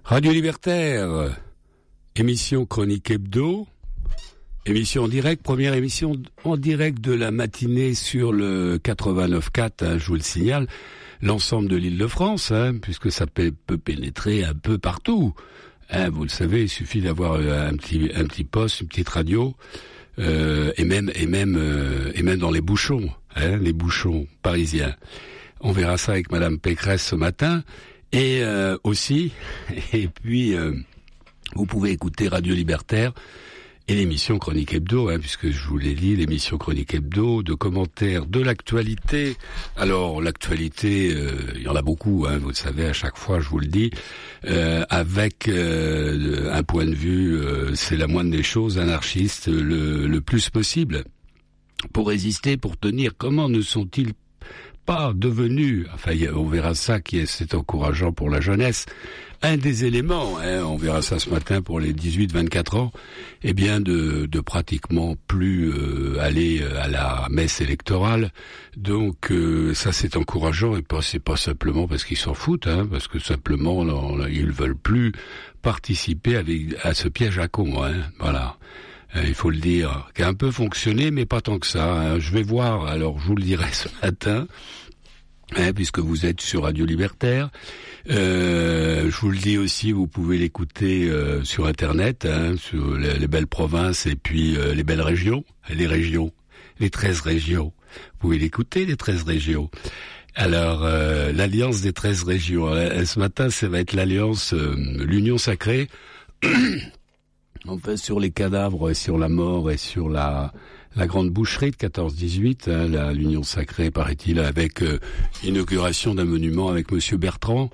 Radio Libertaire, émission Chronique Hebdo, émission en direct, première émission en direct de la matinée sur le 89.4, hein, je vous le signale, l'ensemble de l'Île-de-France, hein, puisque ça peut pénétrer un peu partout. Hein, vous le savez, il suffit d'avoir un petit poste, une petite radio, et même dans les bouchons, hein, les bouchons parisiens. On verra ça avec Madame Pécresse ce matin. Et aussi, et puis vous pouvez écouter Radio Libertaire et l'émission Chronique Hebdo, hein, puisque je vous l'ai dit, l'émission Chronique Hebdo, de commentaires de l'actualité. Alors l'actualité, il y en a beaucoup, hein, vous le savez, à chaque fois je vous le dis, avec un point de vue, c'est la moindre des choses, anarchiste, le plus possible, pour résister, pour tenir. Comment ne sont-ils pas devenu, enfin on verra ça, c'est encourageant pour la jeunesse, un des éléments, hein, on verra ça ce matin pour les 18-24 ans, eh bien de pratiquement plus aller à la messe électorale. Donc ça c'est encourageant, et c'est pas simplement parce qu'ils s'en foutent, hein, parce que simplement ils veulent plus participer à ce piège à con, hein, voilà. Il faut le dire, qui a un peu fonctionné, mais pas tant que ça, hein. Je vais voir, alors je vous le dirai ce matin, hein, puisque vous êtes sur Radio Libertaire. Je vous le dis aussi, vous pouvez l'écouter sur Internet, hein, sur les belles provinces et puis les belles régions, les 13 régions. Vous pouvez l'écouter, les 13 régions. Alors, l'Alliance des 13 régions. Ce matin, ça va être l'Alliance, l'Union Sacrée. Enfin, sur les cadavres, et sur la mort, et sur la grande boucherie de 14-18, hein, l'Union Sacrée, paraît-il, avec inauguration d'un monument avec Monsieur Bertrand,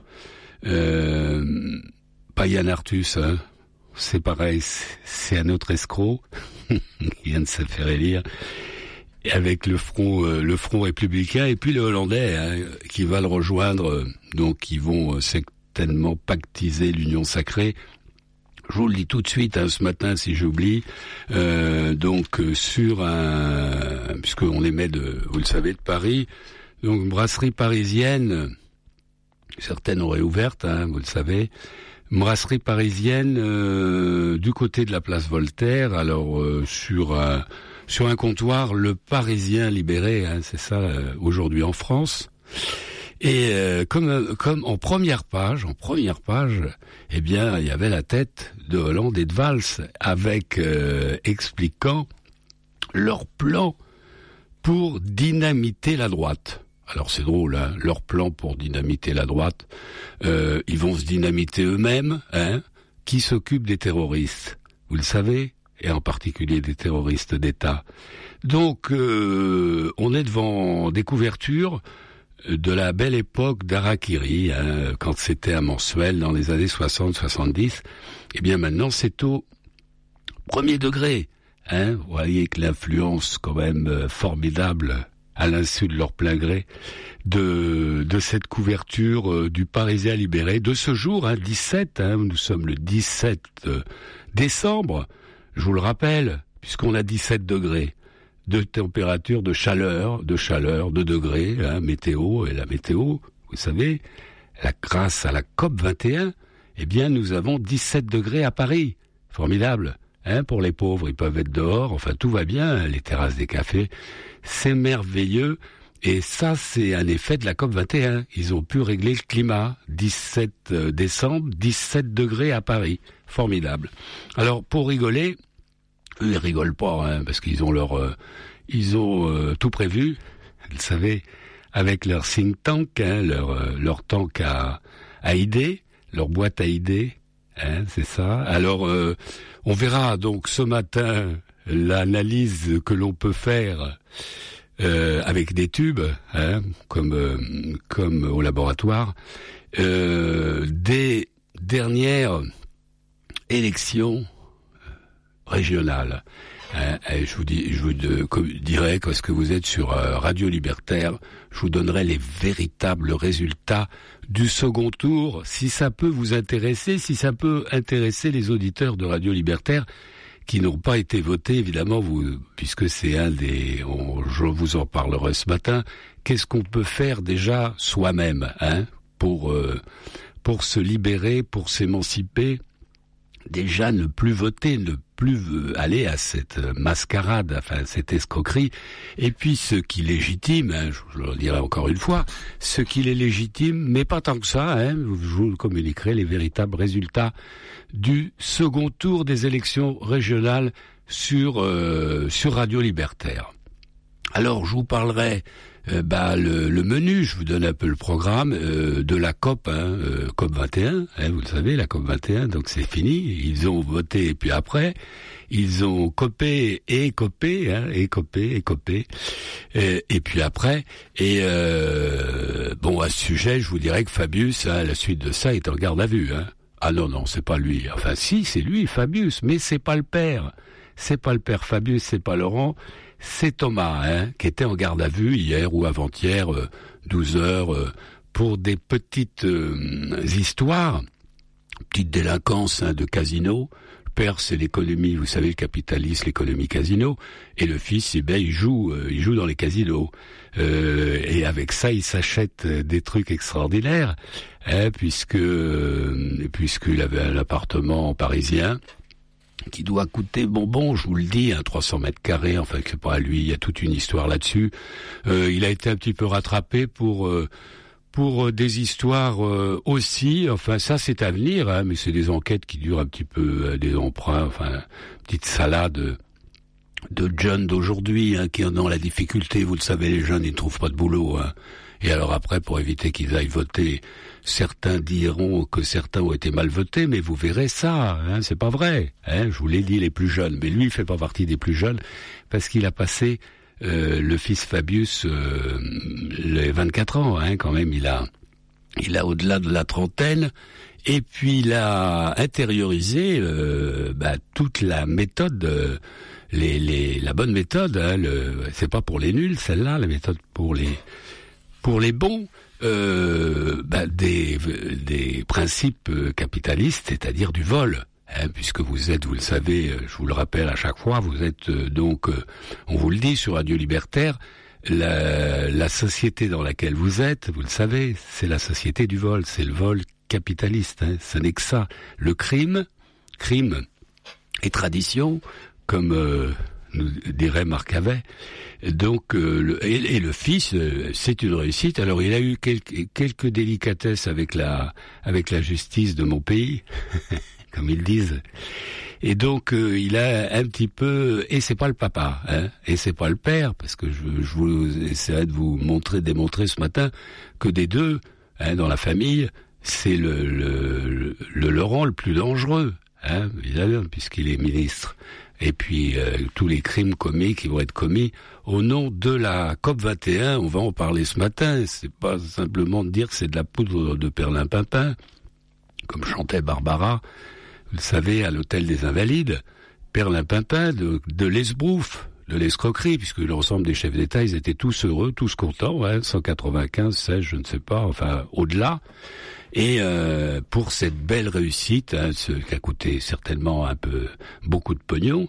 pas Yann Arthus, hein, c'est pareil, c'est un autre escroc, qui vient de se faire élire, et avec le front républicain, et puis les Hollandais, hein, qui va le rejoindre, donc qui vont certainement pactiser l'Union Sacrée. Je vous le dis tout de suite, hein, ce matin, si j'oublie. Sur puisqu'on émet vous le savez, de Paris. Donc, brasserie parisienne, certaines auraient ouvertes, hein, vous le savez. Brasserie parisienne, du côté de la place Voltaire. Alors, sur un comptoir, le Parisien libéré, hein, c'est ça, aujourd'hui en France. Et comme en première page, eh bien, il y avait la tête de Hollande et de Valls avec expliquant leur plan pour dynamiter la droite. Alors c'est drôle, hein, leur plan pour dynamiter la droite. Ils vont se dynamiter eux-mêmes, hein. Qui s'occupe des terroristes, vous le savez, et en particulier des terroristes d'État. Donc on est devant des couvertures de la belle époque d'Harakiri, hein, quand c'était un mensuel dans les années 60-70, eh bien maintenant c'est au premier degré. Hein, vous voyez que l'influence quand même formidable, à l'insu de leur plein gré, de cette couverture du Parisien libéré, de ce jour, hein, 17, hein, nous sommes le 17 décembre, je vous le rappelle, puisqu'on a 17 degrés. De température, de chaleur, de degrés, hein, météo, et la météo, vous savez, grâce à la COP 21, eh bien, nous avons 17 degrés à Paris. Formidable, hein, pour les pauvres, ils peuvent être dehors, enfin, tout va bien, les terrasses des cafés, c'est merveilleux, et ça, c'est un effet de la COP 21. Ils ont pu régler le climat. 17 décembre, 17 degrés à Paris. Formidable. Alors, pour rigoler, eux, ils rigolent pas, hein, parce qu'ils ont tout prévu, vous savez, avec leur think tank, hein, leur tank à idées, leur boîte à idées, hein, c'est ça. Alors, on verra donc ce matin l'analyse que l'on peut faire avec des tubes, hein, comme au laboratoire, des dernières élections régionale. Je vous dirai que, parce que vous êtes sur Radio Libertaire, je vous donnerai les véritables résultats du second tour, si ça peut vous intéresser, si ça peut intéresser les auditeurs de Radio Libertaire qui n'ont pas été votés, évidemment, puisque c'est je vous en parlerai ce matin. Qu'est-ce qu'on peut faire déjà soi-même, hein, pour pour se libérer, pour s'émanciper, déjà ne plus voter, ne plus aller à cette mascarade, enfin cette escroquerie. Et puis ce qui légitime, je le dirai encore une fois, ce qui est légitime, mais pas tant que ça, je vous communiquerai les véritables résultats du second tour des élections régionales sur Radio Libertaire. Alors je vous parlerai le menu, je vous donne un peu le programme de la COP, COP 21, vous le savez, la COP 21, donc c'est fini, ils ont voté et puis après, ils ont copé et copé, et puis après, à ce sujet, je vous dirais que Fabius, à la suite de ça, est en garde à vue, Ah non, c'est pas lui, enfin si, c'est lui, Fabius, mais c'est pas le père Fabius, c'est pas Laurent, c'est Thomas, qui était en garde à vue hier ou avant-hier, 12 heures, pour des petites histoires, petite délinquance de casino. Le père, c'est l'économie, vous savez, le capitalisme, l'économie casino, et le fils, il joue dans les casinos. Et avec ça, il s'achète des trucs extraordinaires, puisqu'il avait un appartement parisien qui doit coûter bonbon, je vous le dis, 300 mètres carrés, enfin que pas à lui, il y a toute une histoire là-dessus. Il a été un petit peu rattrapé pour des histoires aussi, enfin ça c'est à venir, mais c'est des enquêtes qui durent un petit peu, des emprunts, enfin petite salade de jeunes d'aujourd'hui qui en ont la difficulté, vous le savez, les jeunes ils ne trouvent pas de boulot, Et alors après, pour éviter qu'ils aillent voter, certains diront que certains ont été mal votés, mais vous verrez ça, c'est pas vrai. Je vous l'ai dit, les plus jeunes. Mais lui, il fait pas partie des plus jeunes, parce qu'il a passé, le fils Fabius, les 24 ans, quand même, il a au-delà de la trentaine, et puis il a intériorisé toute la méthode, la bonne méthode, c'est pas pour les nuls, celle-là, la méthode pour les bons, des principes capitalistes, c'est-à-dire du vol, puisque vous êtes, vous le savez, je vous le rappelle à chaque fois, vous êtes on vous le dit sur Radio Libertaire, la société dans laquelle vous êtes, vous le savez, c'est la société du vol, c'est le vol capitaliste, ce n'est que ça. Le crime et tradition, comme nous dirait Marc Havet. Donc le fils, c'est une réussite. Alors il a eu quelques délicatesses avec la justice de mon pays, comme ils disent. Et donc il a un petit peu, et c'est pas le papa, et c'est pas le père, parce que je vous essaierai de vous démontrer ce matin que des deux, dans la famille, c'est le Laurent le plus dangereux, évidemment, puisqu'il est ministre. Et puis tous les crimes commis qui vont être commis au nom de la COP 21, on va en parler ce matin. C'est pas simplement de dire que c'est de la poudre de perlimpinpin, comme chantait Barbara, vous le savez, à l'hôtel des Invalides, perlimpinpin de l'esbrouf, de l'escroquerie, puisque l'ensemble des chefs d'État, ils étaient tous heureux, tous contents, 195, 16, je ne sais pas, enfin au-delà. Et pour cette belle réussite, ce qui a coûté certainement beaucoup de pognon,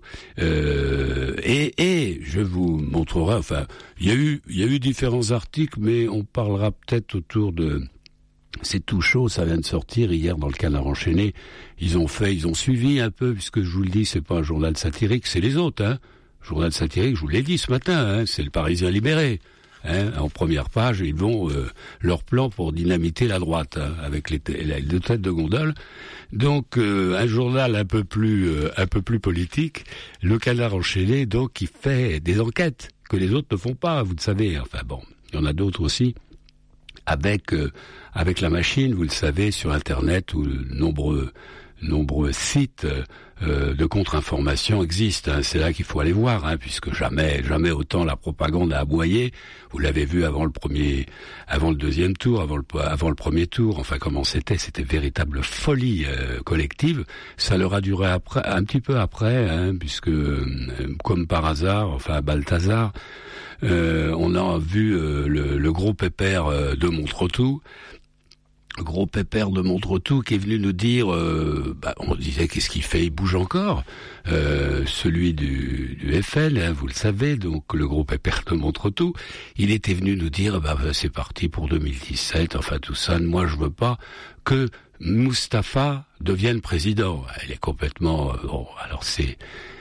et je vous montrerai, enfin, il y a eu différents articles, mais on parlera peut-être autour de. C'est tout chaud, ça vient de sortir hier dans le Canard enchaîné. Ils ont suivi un peu, puisque je vous le dis, c'est pas un journal satirique, c'est les autres, Journal satirique, je vous l'ai dit ce matin, c'est le Parisien libéré. En première page, ils vont leur plan pour dynamiter la droite, avec les deux têtes de gondole. Donc un journal un peu plus politique, le Canard enchaîné, donc qui fait des enquêtes que les autres ne font pas, vous le savez. Enfin bon, il y en a d'autres aussi avec la machine, vous le savez, sur Internet, où nombreux sites de contre-information existent. C'est là qu'il faut aller voir, puisque jamais autant la propagande a aboyé. Vous l'avez vu avant le deuxième tour, avant le premier tour. Enfin, comment c'était véritable folie collective. Ça leur a duré un petit peu après, puisque comme par hasard, enfin Balthazar, on a vu le gros pépère de Montretout. gros pépère de Montretout qui est venu nous dire, on disait qu'est-ce qu'il fait, il bouge encore, celui du FL, hein, vous le savez, donc le gros pépère de Montretout, il était venu nous dire, c'est parti pour 2017, enfin tout ça, moi je veux pas que Moustapha devienne président. Elle est complètement, alors c'est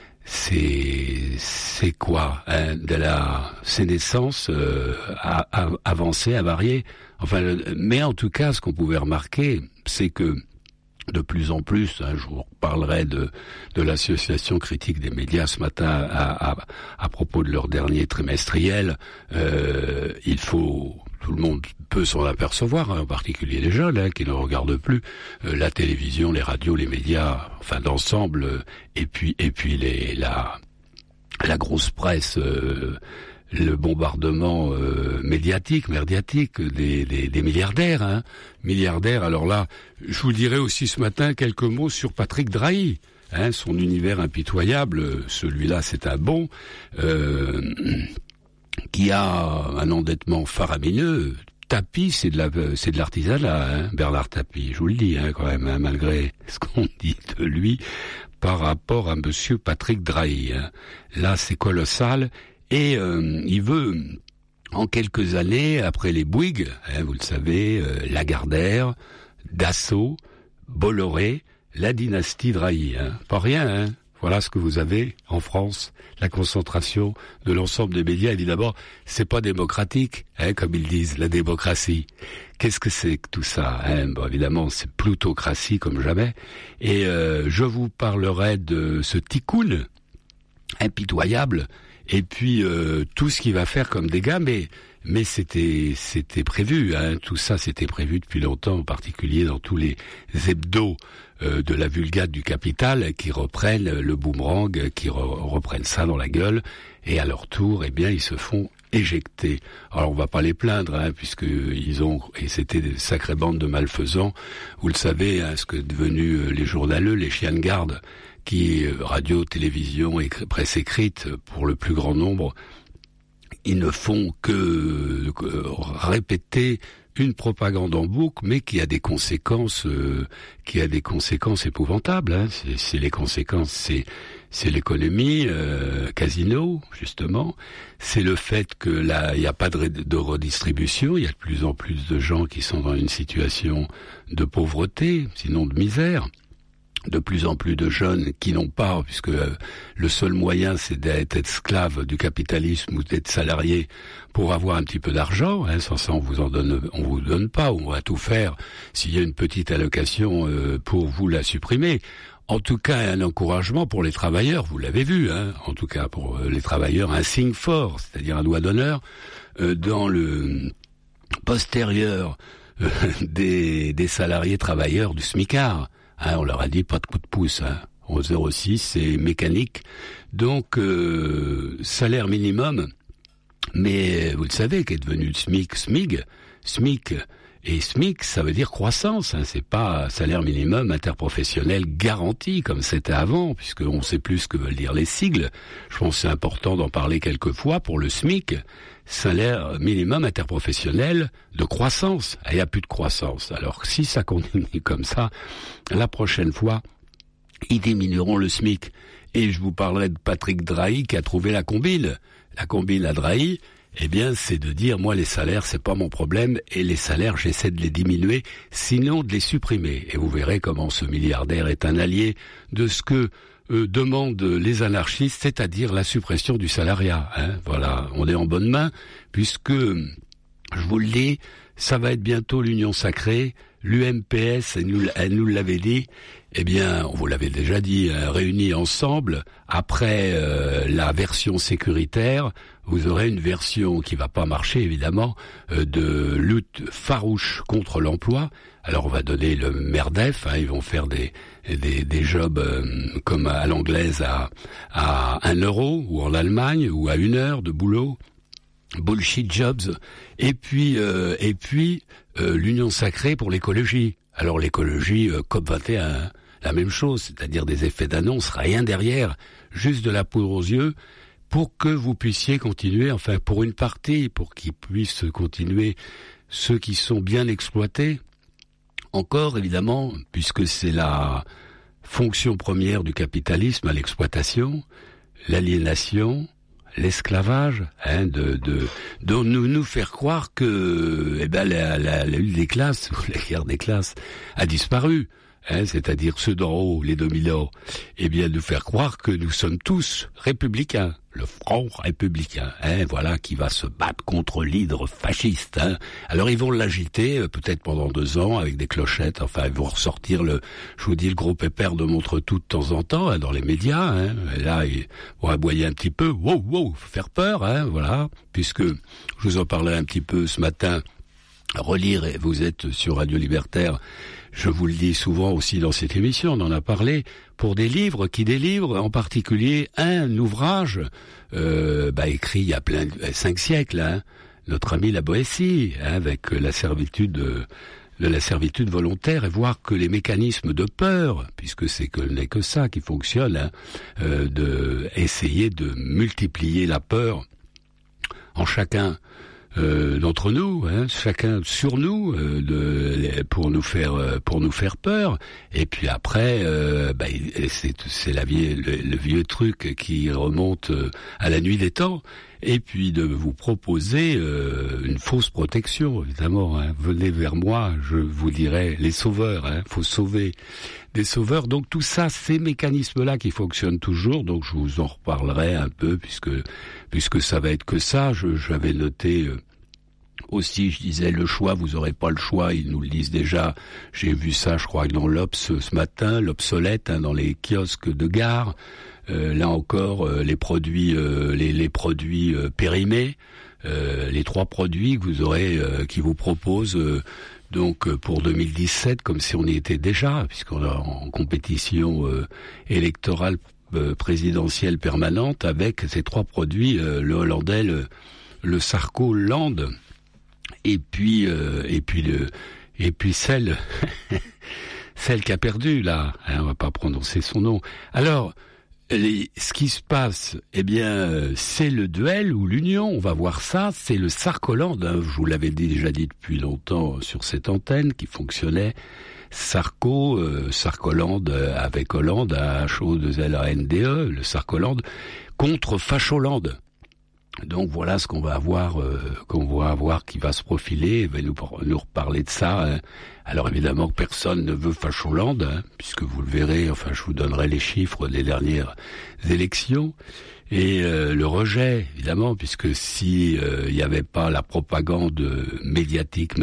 quoi, hein, de la sénescence avancée, avariée. Enfin, mais en tout cas, ce qu'on pouvait remarquer, c'est que de plus en plus, hein, je vous parlerai de l'association critique des médias ce matin à propos de leur dernier trimestriel. Tout le monde peut s'en apercevoir, hein, en particulier les jeunes, hein, qui ne regardent plus la télévision, les radios, les médias, enfin d'ensemble, et puis la grosse presse. Le bombardement médiatique des milliardaires, hein. Milliardaires. Alors là, je vous dirai aussi ce matin quelques mots sur Patrick Drahi, hein, son univers impitoyable. Celui-là, c'est un bon qui a un endettement faramineux. Tapie, c'est de l'artisanat, hein, Bernard Tapie. Je vous le dis, hein, quand même, hein, malgré ce qu'on dit de lui par rapport à Monsieur Patrick Drahi. Hein. Là, c'est colossal. Et il veut, en quelques années, après les Bouygues, hein, vous le savez, Lagardère, Dassault, Bolloré, la dynastie Drahi. Hein. Pas rien, hein. Voilà ce que vous avez en France, la concentration de l'ensemble des médias. Évidemment, c'est pas démocratique, hein, comme ils disent, la démocratie. Qu'est-ce que c'est que tout ça, hein? Bon, évidemment, c'est plutocratie comme jamais. Et je vous parlerai de ce ticoun impitoyable. Et puis tout ce qu'il va faire comme dégâts, mais c'était prévu, hein, tout ça c'était prévu depuis longtemps, en particulier dans tous les hebdos de la Vulgate du Capital qui reprennent le boomerang, qui reprennent ça dans la gueule, et à leur tour, eh bien ils se font éjecter. Alors on va pas les plaindre, hein, puisque et c'était des sacrées bandes de malfaisants. Vous le savez, hein, ce que devenus les journaleux, les chiens de garde, qui radio, télévision et presse écrite pour le plus grand nombre, ils ne font que répéter une propagande en boucle, mais qui a des conséquences, épouvantables. Hein. C'est les conséquences, c'est l'économie, casino justement. C'est le fait que là, il n'y a pas de redistribution. Il y a de plus en plus de gens qui sont dans une situation de pauvreté, sinon de misère. De plus en plus de jeunes qui n'ont pas, puisque le seul moyen c'est d'être esclave du capitalisme ou d'être salarié pour avoir un petit peu d'argent, hein, sans ça on vous donne pas, on va tout faire. S'il y a une petite allocation pour vous la supprimer. En tout cas, un encouragement pour les travailleurs, vous l'avez vu, hein, en tout cas pour les travailleurs, un signe fort, c'est-à-dire un doigt d'honneur dans le postérieur des salariés travailleurs du SMICAR. Hein, on leur a dit pas de coup de pouce, hein. 11,06, c'est mécanique. Donc, salaire minimum, mais vous le savez, qu'est devenu le SMIC. Et SMIC, ça veut dire croissance, hein. C'est pas salaire minimum interprofessionnel garanti, comme c'était avant, puisqu'on sait plus ce que veulent dire les sigles. Je pense que c'est important d'en parler quelquefois pour le SMIC. Salaire minimum interprofessionnel de croissance. Il n'y a plus de croissance. Alors si ça continue comme ça, la prochaine fois, ils diminueront le SMIC. Et je vous parlerai de Patrick Drahi qui a trouvé la combine. La combine à Drahi, eh bien, c'est de dire, moi, les salaires, c'est pas mon problème, et les salaires, j'essaie de les diminuer, sinon de les supprimer. Et vous verrez comment ce milliardaire est un allié de ce que demandent les anarchistes, c'est-à-dire la suppression du salariat. Hein. Voilà, on est en bonne main, puisque, je vous le dis, ça va être bientôt l'union sacrée, l'UMPS, elle nous l'avait dit, eh bien, on vous l'avait déjà dit, réunis ensemble, après la version sécuritaire, vous aurez une version qui va pas marcher, évidemment, de lutte farouche contre l'emploi. Alors on va donner le MERDEF, hein, ils vont faire des jobs comme à l'anglaise à 1 euro, ou en Allemagne, ou à 1 heure de boulot. Bullshit jobs. Et puis l'union sacrée pour l'écologie. Alors l'écologie, COP21, la même chose, c'est-à-dire des effets d'annonce, rien derrière, juste de la poudre aux yeux, pour que vous puissiez continuer, enfin pour une partie, pour qu'ils puissent continuer ceux qui sont bien exploités, encore évidemment, puisque c'est la fonction première du capitalisme à l'exploitation, l'aliénation, l'esclavage, de nous faire croire que la lutte des classes, ou la guerre des classes, a disparu. C'est-à-dire ceux d'en haut, les dominants, nous faire croire que nous sommes tous républicains, le front républicain, voilà, qui va se battre contre l'hydre fasciste. Alors ils vont l'agiter peut-être pendant 2 ans avec des clochettes, enfin ils vont ressortir je vous dis, le gros pépère de Montretout de temps en temps dans les médias. Et là, ils vont aboyer un petit peu, wow, faire peur, voilà, puisque je vous en parlais un petit peu ce matin. Relire, et vous êtes sur Radio Libertaire, je vous le dis souvent aussi dans cette émission, on en a parlé, pour des livres qui délivrent, en particulier un ouvrage écrit il y a 5 siècles, notre ami la Boétie, avec la servitude volontaire, et voir que les mécanismes de peur, puisque n'est que ça qui fonctionne, de essayer de multiplier la peur en chacun d'entre nous, chacun sur nous, pour nous faire peur. Et puis après, c'est le vieux truc qui remonte à la nuit des temps. Et puis de vous proposer une fausse protection, évidemment. Venez vers moi, je vous dirai les sauveurs. Faut sauver des sauveurs. Donc tout ça, ces mécanismes-là qui fonctionnent toujours. Donc je vous en reparlerai un peu puisque ça va être que ça. J'avais noté aussi, je disais le choix. Vous aurez pas le choix. Ils nous le disent déjà. J'ai vu ça, je crois, dans l'Obs ce matin, l'obsolète dans les kiosques de gare. Là encore, les produits périmés, les 3 produits que vous aurez, qui vous proposent donc pour 2017, comme si on y était déjà, puisqu'on est en compétition électorale présidentielle permanente avec ces 3 produits, le hollandais, le Sarko Land, et puis celle qui a perdu là, on va pas prononcer son nom. Alors ce qui se passe, c'est le duel ou l'union, on va voir ça, c'est le Sarkoland, je vous l'avais déjà dit depuis longtemps sur cette antenne qui fonctionnait, Sarkoland avec Hollande, H-O-2-L-A-N-D-E, le Sarkoland, contre Facholand. Donc voilà ce qu'on va avoir qui va se profiler, et va nous reparler de ça. Alors évidemment que personne ne veut Facholand, puisque vous le verrez, enfin je vous donnerai les chiffres des dernières élections. Et le rejet, évidemment, puisque si il n'y avait pas la propagande médiatique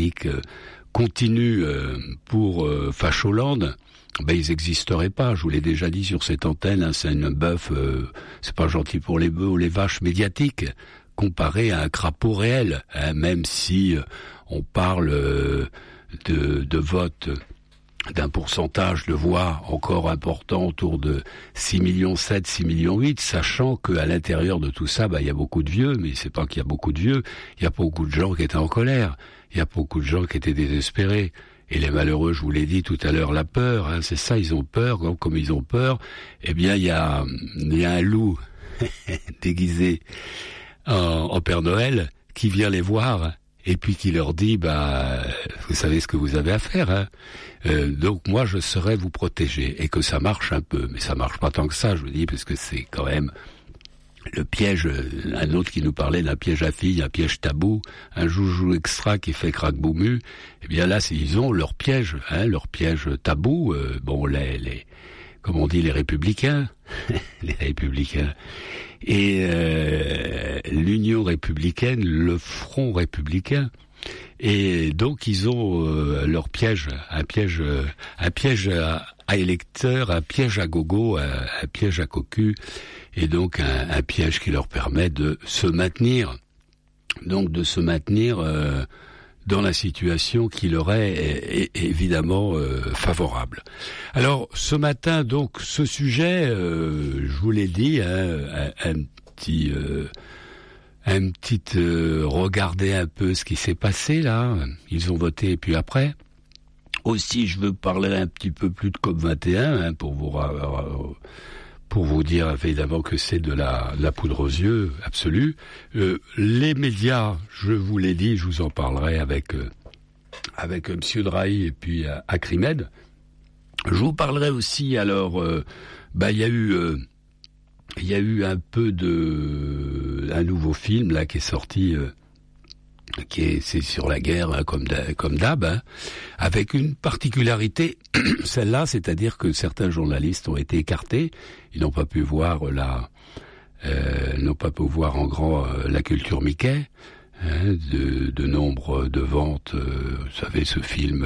continue pour Facholand, ils existeraient pas. Je vous l'ai déjà dit sur cette antenne, c'est une bœuf, c'est pas gentil pour les bœufs ou les vaches médiatiques, comparé à un crapaud réel, même si on parle de vote d'un pourcentage de voix encore important autour de 6,7 millions, 6,8 millions, sachant qu'à l'intérieur de tout ça, il y a beaucoup de vieux, mais c'est pas qu'il y a beaucoup de vieux, il y a beaucoup de gens qui étaient en colère, il y a beaucoup de gens qui étaient désespérés. Et les malheureux, je vous l'ai dit tout à l'heure, la peur, c'est ça, ils ont peur, comme ils ont peur, il y a un loup déguisé en Père Noël qui vient les voir et puis qui leur dit, vous savez ce que vous avez à faire, donc moi je saurais vous protéger, et que ça marche un peu, mais ça marche pas tant que ça, je vous dis, parce que c'est quand même le piège, un autre qui nous parlait d'un piège à filles, un piège tabou, un joujou extra qui fait craque-boumu, là, ils ont leur piège tabou, comme on dit, les républicains, les républicains, et l'Union républicaine, le Front républicain, et donc ils ont leur piège, un piège à électeurs, un piège à gogo, un piège à cocu, et donc un piège qui leur permet de se maintenir, dans la situation qui leur est évidemment favorable. Alors ce matin, donc, ce sujet, je vous l'ai dit, regarder un peu ce qui s'est passé là. Ils ont voté, et puis après. Aussi, je veux parler un petit peu plus de COP21 pour vous dire évidemment que c'est de la poudre aux yeux absolue. Les médias, je vous l'ai dit, je vous en parlerai avec avec Monsieur Drahi et puis Acrimed. Je vous parlerai aussi, alors, il y a eu un peu un nouveau film là qui est sorti, c'est sur la guerre, hein, comme d'hab, hein, avec une particularité, celle-là, c'est-à-dire que certains journalistes ont été écartés, ils n'ont pas pu voir en grand la culture Mickey. Hein, de nombre de ventes, vous savez, ce film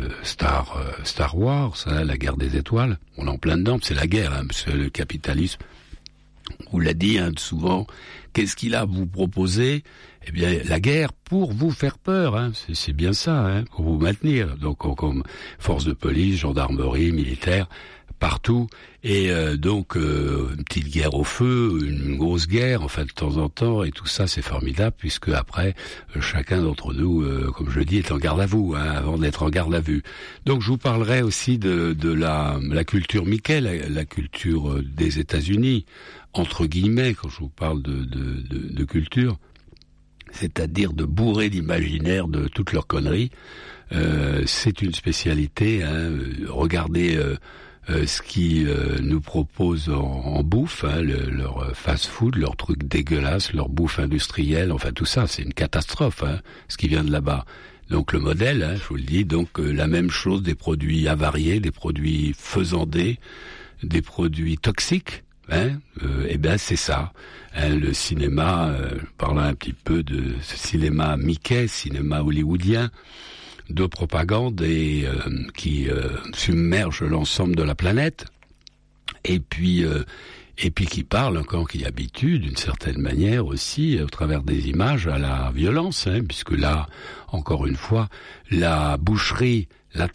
Star Wars, hein, la guerre des étoiles, on est en plein dedans, c'est la guerre, hein, c'est le capitalisme. On l'a dit, hein, souvent, qu'est-ce qu'il a à vous proposer? Eh bien, la guerre pour vous faire peur, hein, c'est bien ça, hein, pour vous maintenir. Donc, comme force de police, gendarmerie, militaire, partout, et donc une petite guerre au feu, une grosse guerre, enfin de temps en temps, et tout ça c'est formidable, puisque après chacun d'entre nous, comme je le dis, est en garde à vous, hein, avant d'être en garde à vue. Donc je vous parlerai aussi de la culture Mickey, la culture des États-Unis, entre guillemets, quand je vous parle de culture, c'est-à-dire de bourrer l'imaginaire de toutes leurs conneries. C'est une spécialité, hein, regardez ce qu'ils nous proposent en bouffe, hein, leur fast-food, leurs trucs dégueulasses, leur bouffe industrielle, enfin tout ça, c'est une catastrophe, hein, ce qui vient de là-bas. Donc le modèle, hein, je vous le dis, donc la même chose, des produits avariés, des produits faisandés, des produits toxiques, hein, et ben c'est ça. Hein, le cinéma, je parlais un petit peu de ce cinéma Mickey, cinéma hollywoodien, de propagande et qui submerge l'ensemble de la planète, et puis qui parle encore, qui habitue d'une certaine manière aussi au travers des images à la violence, hein, puisque là encore une fois la boucherie,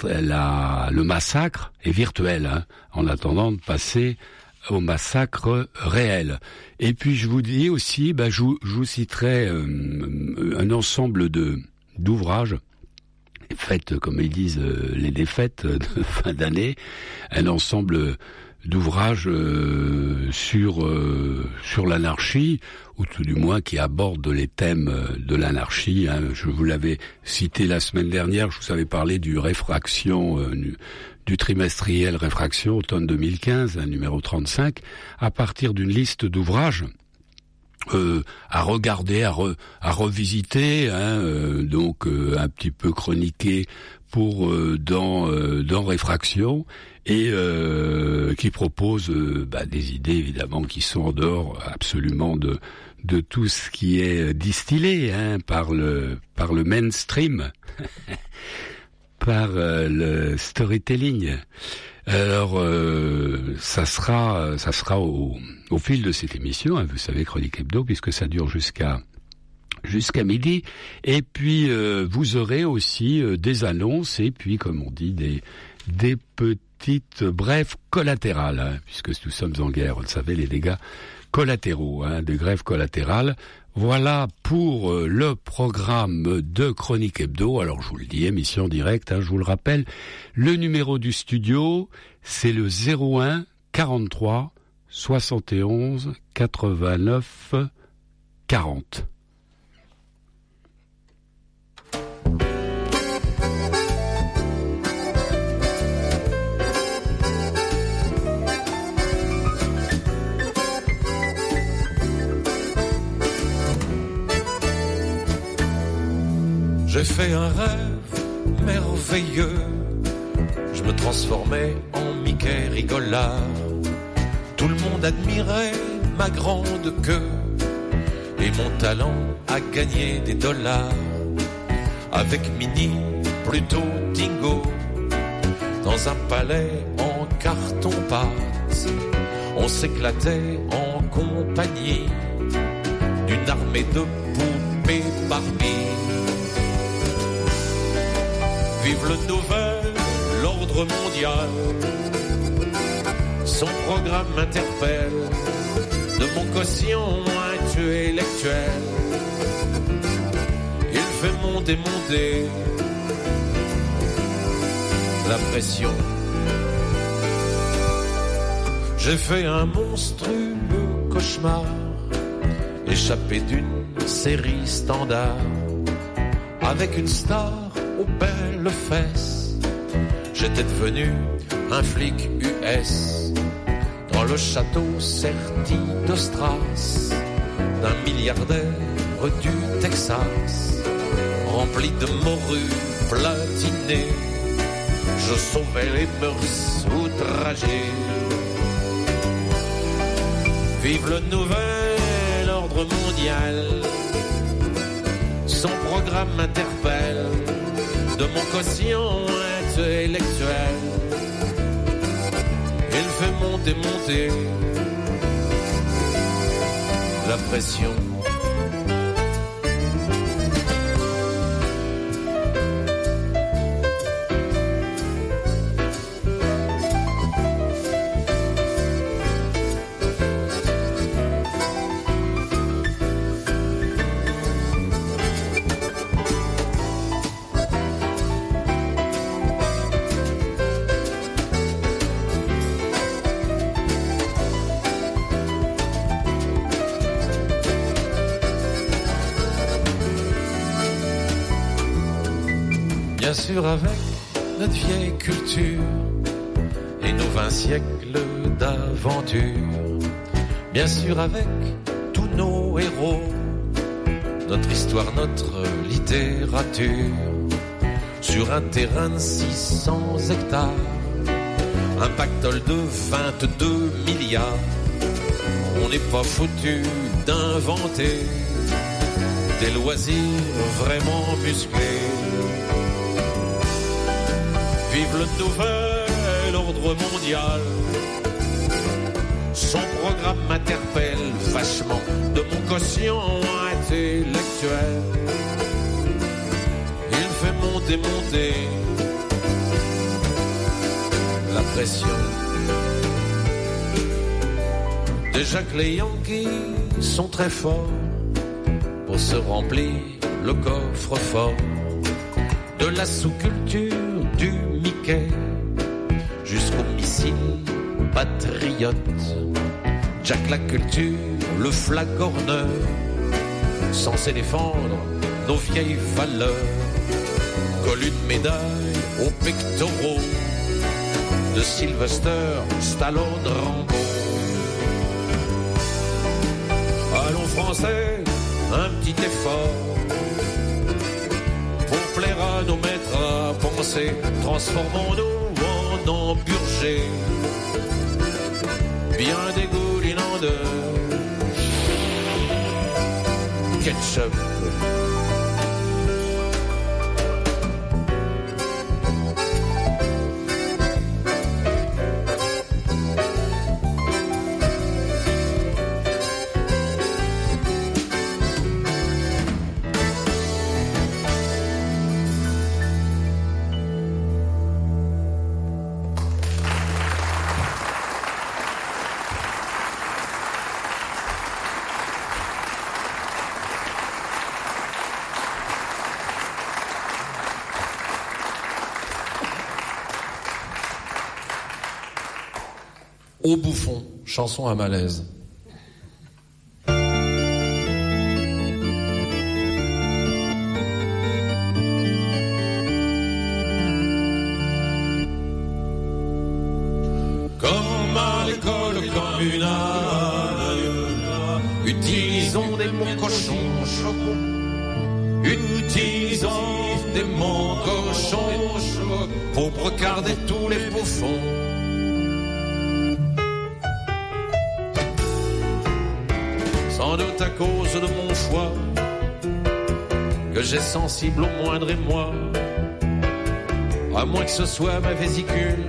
le massacre est virtuel, hein, en attendant de passer au massacre réel. Et puis je vous dis aussi, je vous citerai un ensemble d'ouvrages faites, comme ils disent, les défaites de fin d'année, un ensemble d'ouvrages sur l'anarchie, ou tout du moins qui abordent les thèmes de l'anarchie. Hein. Je vous l'avais cité la semaine dernière, je vous avais parlé du trimestriel Réfraction, automne 2015, numéro 35, à partir d'une liste d'ouvrages à regarder, à revisiter, hein, donc un petit peu chroniqué pour dans Réfraction, et qui propose des idées évidemment qui sont en dehors absolument de tout ce qui est distillé, hein, par le mainstream, par le storytelling. Alors, ça sera au fil de cette émission, hein, vous savez, Chronique Hebdo, puisque ça dure jusqu'à midi. Et puis, vous aurez aussi des annonces et puis, comme on dit, des petites brèves collatérales, hein, puisque nous sommes en guerre, vous le savez, les dégâts collatéraux, hein, des grèves collatérales. Voilà pour le programme de Chronique Hebdo. Alors je vous le dis, émission directe, hein, je vous le rappelle. Le numéro du studio, c'est le 01 43 71 89 40. J'ai fait un rêve merveilleux, je me transformais en Mickey rigolard. Tout le monde admirait ma grande queue et mon talent à gagner des dollars. Avec Minnie, plutôt Dingo, dans un palais en carton-pâte, on s'éclatait en compagnie d'une armée de poupées Barbie. Vive le nouvel ordre mondial, son programme m'interpelle, de mon quotient intellectuel, il fait monter la pression. J'ai fait un monstrueux cauchemar, échappé d'une série standard, avec une star aux belles belles fesses. J'étais devenu un flic US dans le château serti de Strass d'un milliardaire du Texas, rempli de morues platinées. Je sauvais les mœurs outragées. Vive le nouvel ordre mondial, son programme m'interpelle, de mon quotient intellectuel. Il fait monter la pression. Bien sûr avec notre vieille culture et nos 20 siècles d'aventure. Bien sûr avec tous nos héros, notre histoire, notre littérature. Sur un terrain de 600 hectares, un pactole de 22 milliards. On n'est pas foutu d'inventer des loisirs vraiment musclés. Vive le nouvel ordre mondial, son programme m'interpelle vachement, de mon quotient intellectuel. Il fait monter la pression. Déjà que les Yankees sont très forts pour se remplir le coffre-fort de la sous-culture du Mickey jusqu'au missile patriote. Jack la culture, le flagorneur, censé défendre nos vieilles valeurs, colle une médaille aux pectoraux de Sylvester Stallone Rambo. Allons français, un petit effort pour plaire à nos maîtres à penser. Transformons-nous en emburgés, bien dégoulinant de ketchup. Au bouffon, chanson à malaise. Comme à l'école communale, utilisons des mots cochons. Utilisons des mots cochons pour regarder tous les bouffons. Sans doute à cause de mon choix, que j'ai sensible au moindre émoi, à moins que ce soit ma vésicule,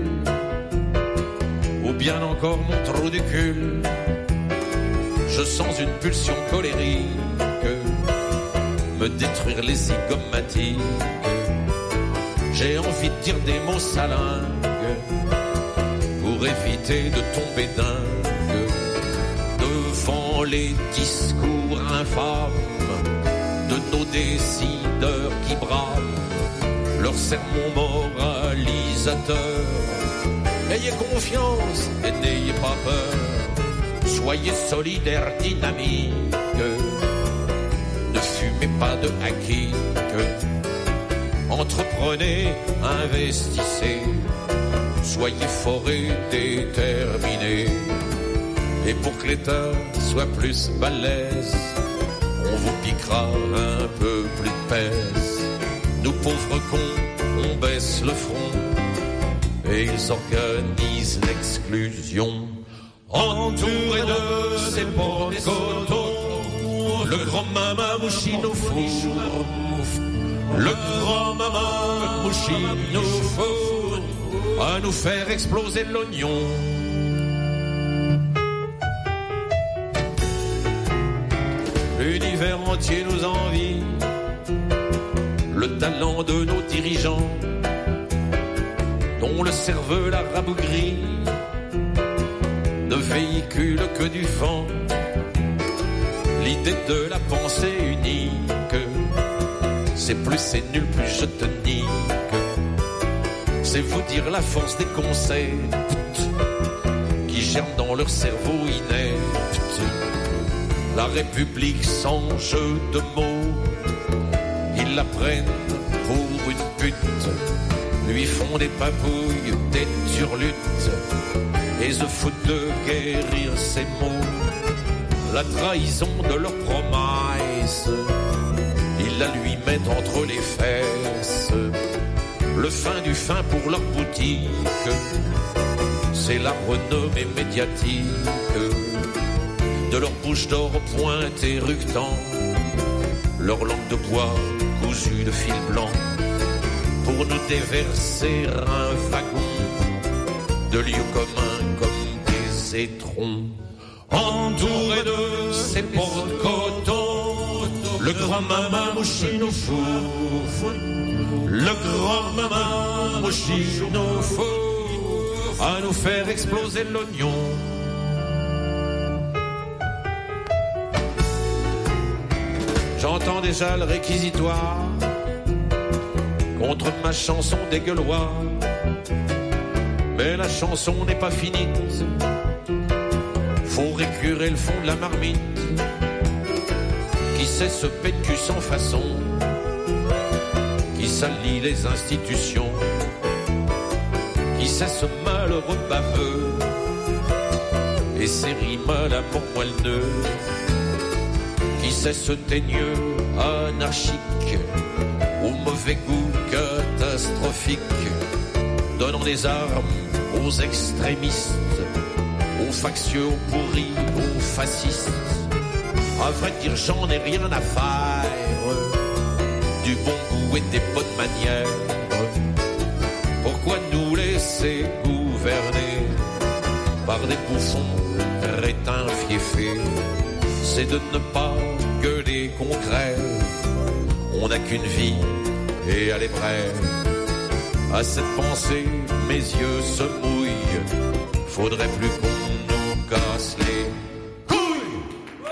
ou bien encore mon trou du cul. Je sens une pulsion colérique me détruire les zygomatiques. J'ai envie de dire des mots salingues pour éviter de tomber dingue devant les discours infâmes de nos décideurs qui brament leurs sermons moralisateurs. Ayez confiance et n'ayez pas peur, soyez solidaires, dynamiques, ne fumez pas de hacky, entreprenez, investissez, soyez forts et déterminés. Et pour que l'État soit plus balèze, on vous piquera un peu plus de pèse. Nous pauvres cons, on baisse le front et ils organisent l'exclusion. Entouré de ces ports de coton, le grand mama Mouchi nous fourre. Le grand mama Mouchi nous fourre à nous faire exploser l'oignon. L'univers entier nous envie, le talent de nos dirigeants, dont le cerveau la rabougrie ne véhicule que du vent. L'idée de la pensée unique, c'est plus c'est nul, plus je te nique. C'est vous dire la force des concepts qui germent dans leur cerveau inepte. La République sans jeu de mots, ils la prennent pour une pute, lui font des papouilles, des turlutes, et se foutent de guérir ses mots. La trahison de leur promesse, ils la lui mettent entre les fesses. Le fin du fin pour leur boutique, c'est la renommée médiatique. De leur bouche d'or pointe éructant, leur langue de bois cousue de fil blanc, pour nous déverser un wagon de lieux communs comme des étrons. Entouré de ces ports de coton, le grand mama Mouchi nous fourre. Le grand mama Mouchi nous fourre à nous faire exploser l'oignon. J'entends déjà le réquisitoire contre ma chanson des Gueulois. Mais la chanson n'est pas finie, faut récurer le fond de la marmite. Qui sait se pétu sans façon, qui salit les institutions, qui sait ce malheureux baveux et ses rimes à la mort moelleux, qui sait ce teigneux anarchique au mauvais goût catastrophique, donnant des armes aux extrémistes, aux factieux, aux pourris, aux fascistes. À vrai dire, j'en ai rien à faire du bon goût et des bonnes manières. Pourquoi nous laisser gouverner par des bouffons crétins fiefés? C'est de ne pas gueuler qu'on crève. On n'a qu'une vie et elle est brève. À cette pensée, mes yeux se mouillent. Faudrait plus qu'on nous casse les couilles.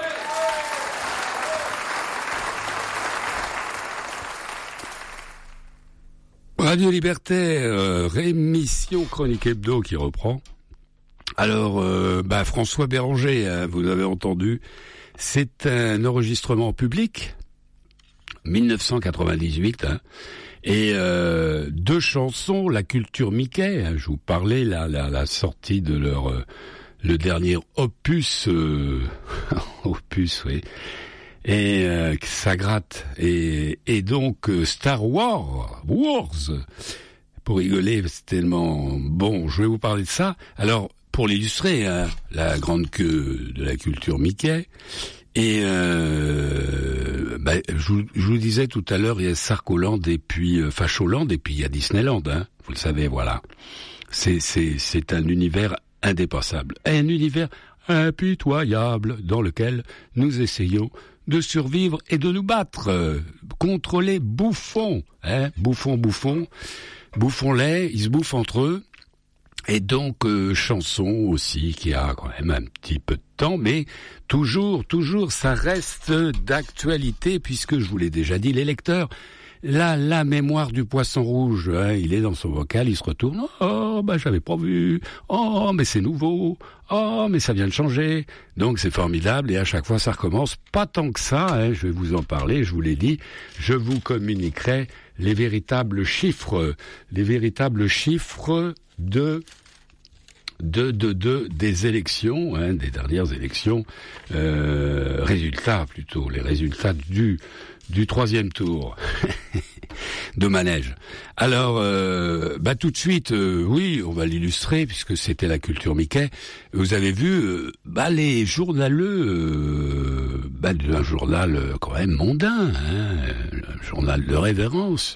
Radio Libertaire, rémission Chronique Hebdo qui reprend. Alors, François Béranger, hein, vous avez entendu, c'est un enregistrement public, 1998, hein, et deux chansons, La Culture Mickey, hein, je vous parlais, la sortie de leur le dernier opus, opus, oui, et ça gratte, et donc Star Wars, pour rigoler, c'est tellement bon, je vais vous parler de ça. Alors, pour l'illustrer, hein, la grande queue de la culture Mickey. Et je vous disais tout à l'heure, il y a Sarkoland et puis Facholand et puis il y a Disneyland, hein, vous le savez, voilà. C'est un univers indépassable, un univers impitoyable dans lequel nous essayons de survivre et de nous battre contre les bouffons, hein, bouffons laids, ils se bouffent entre eux. Et donc, chanson aussi, qui a quand même un petit peu de temps, mais toujours, ça reste d'actualité, puisque je vous l'ai déjà dit, les lecteurs la mémoire du poisson rouge, hein, il est dans son bocal, il se retourne, oh, bah, j'avais pas vu, oh, mais c'est nouveau, oh, mais ça vient de changer. Donc c'est formidable, et à chaque fois ça recommence, pas tant que ça, hein, je vais vous en parler, je vous l'ai dit, je vous communiquerai les véritables chiffres des élections, hein, des dernières élections, résultats plutôt, les résultats du troisième tour de manège. Alors, tout de suite, oui, on va l'illustrer puisque c'était la culture Mickey. Vous avez vu, les journaleux, d'un journal quand même mondain, hein, un journal de référence,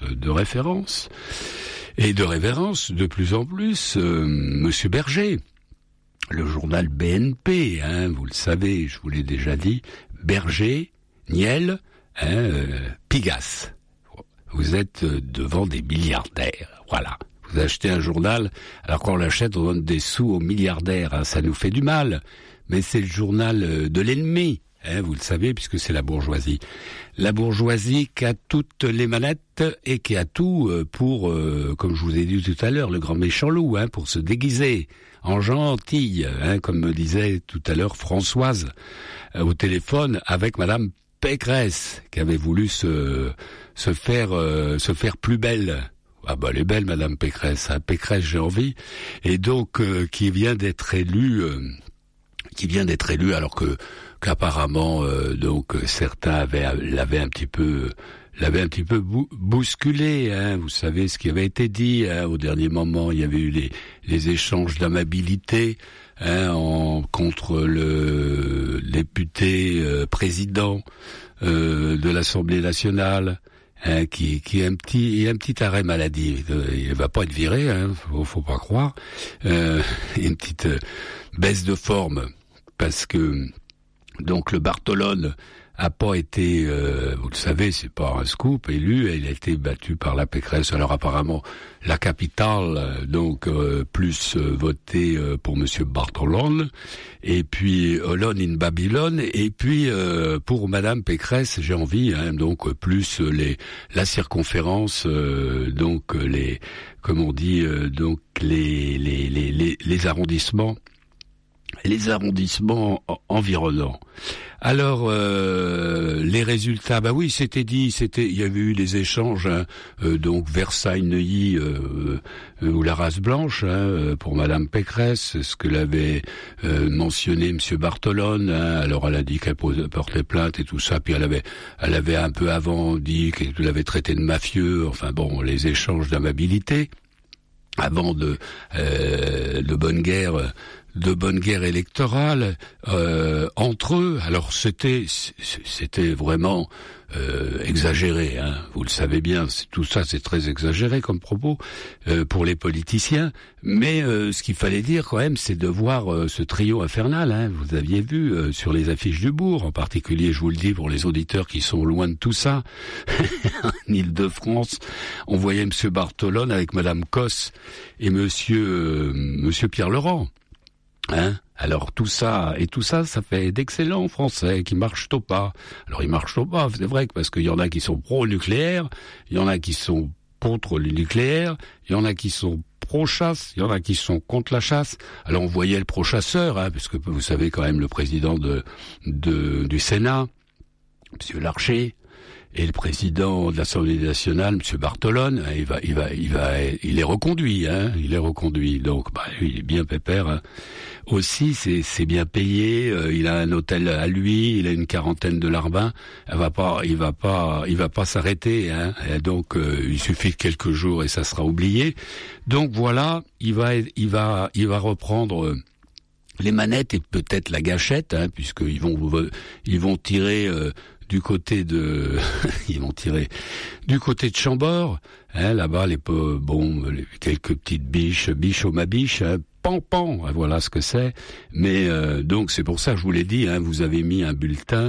et de révérence de plus en plus, Monsieur Berger, le journal BNP, hein, vous le savez, je vous l'ai déjà dit, Berger, Niel, Pigasse. Vous êtes devant des milliardaires, voilà. Vous achetez un journal, alors qu'on l'achète, on donne des sous aux milliardaires, hein, ça nous fait du mal, mais c'est le journal de l'ennemi. Hein, vous le savez, puisque c'est la bourgeoisie. La bourgeoisie qui a toutes les manettes et qui a tout pour, comme je vous ai dit tout à l'heure, le grand méchant loup, hein, pour se déguiser en gentille, hein, comme me disait tout à l'heure Françoise au téléphone avec Madame Pécresse, qui avait voulu se faire plus belle. Ah bah elle est belle Madame Pécresse, hein, Pécresse j'ai envie, et donc qui vient d'être élue alors qu'apparemment donc certains l'avaient un petit peu bousculé, hein. Vous savez ce qui avait été dit, hein, au dernier moment. Il y avait eu les échanges d'amabilité, hein, contre le député président de l'Assemblée nationale, hein, qui a un petit arrêt maladie. Il va pas être viré, hein, faut pas croire. Une petite baisse de forme, parce que donc le Bartolone a pas été, vous le savez, c'est pas un scoop, élu, il a été battu par la Pécresse. Alors apparemment, la capitale, donc plus voté pour Monsieur Bartolone, et puis Olone in Babylone, et puis pour Madame Pécresse, j'ai envie, hein, donc plus la circonférence, donc les arrondissements. Les arrondissements environnants. Alors les résultats, oui, il y avait eu des échanges, hein, donc Versailles-Neuilly ou la race blanche, hein, pour Madame Pécresse, ce que l'avait mentionné Monsieur Bartolone, hein. Alors elle a dit qu'elle portait plainte et tout ça, puis elle avait un peu avant dit qu'elle l'avait traité de mafieux. Enfin bon, les échanges d'amabilité avant de bonne guerre électorale entre eux. Alors c'était vraiment exagéré, hein. Vous le savez bien, tout ça c'est très exagéré comme propos pour les politiciens, mais ce qu'il fallait dire quand même, c'est de voir ce trio infernal, hein. Vous aviez vu sur les affiches du bourg, en particulier, je vous le dis pour les auditeurs qui sont loin de tout ça, en Île-de-France, on voyait Monsieur Bartolone avec Madame Cosse et Monsieur Pierre Laurent. Hein? Alors tout ça, ça fait d'excellents Français qui marchent au pas. Alors ils marchent au pas, c'est vrai, parce qu'il y en a qui sont pro-nucléaire, il y en a qui sont contre le nucléaire, il y en a qui sont pro-chasse, il y en a qui sont contre la chasse. Alors on voyait le pro-chasseur, hein, parce que vous savez quand même le président du Sénat, Monsieur Larcher, et le président de l'Assemblée nationale, Monsieur Bartolone, il est reconduit, hein, donc, il est bien pépère, hein. Aussi, c'est bien payé, il a un hôtel à lui, il a une quarantaine de larbins, il va pas s'arrêter, hein. Et donc, il suffit de quelques jours et ça sera oublié. Donc voilà, il va reprendre les manettes et peut-être la gâchette, hein, puisqu'ils vont tirer, du côté de Chambord, hein, là-bas quelques petites biches au mabiche, hein, pan, voilà ce que c'est. Mais donc c'est pour ça que je vous l'ai dit, hein, vous avez mis un bulletin,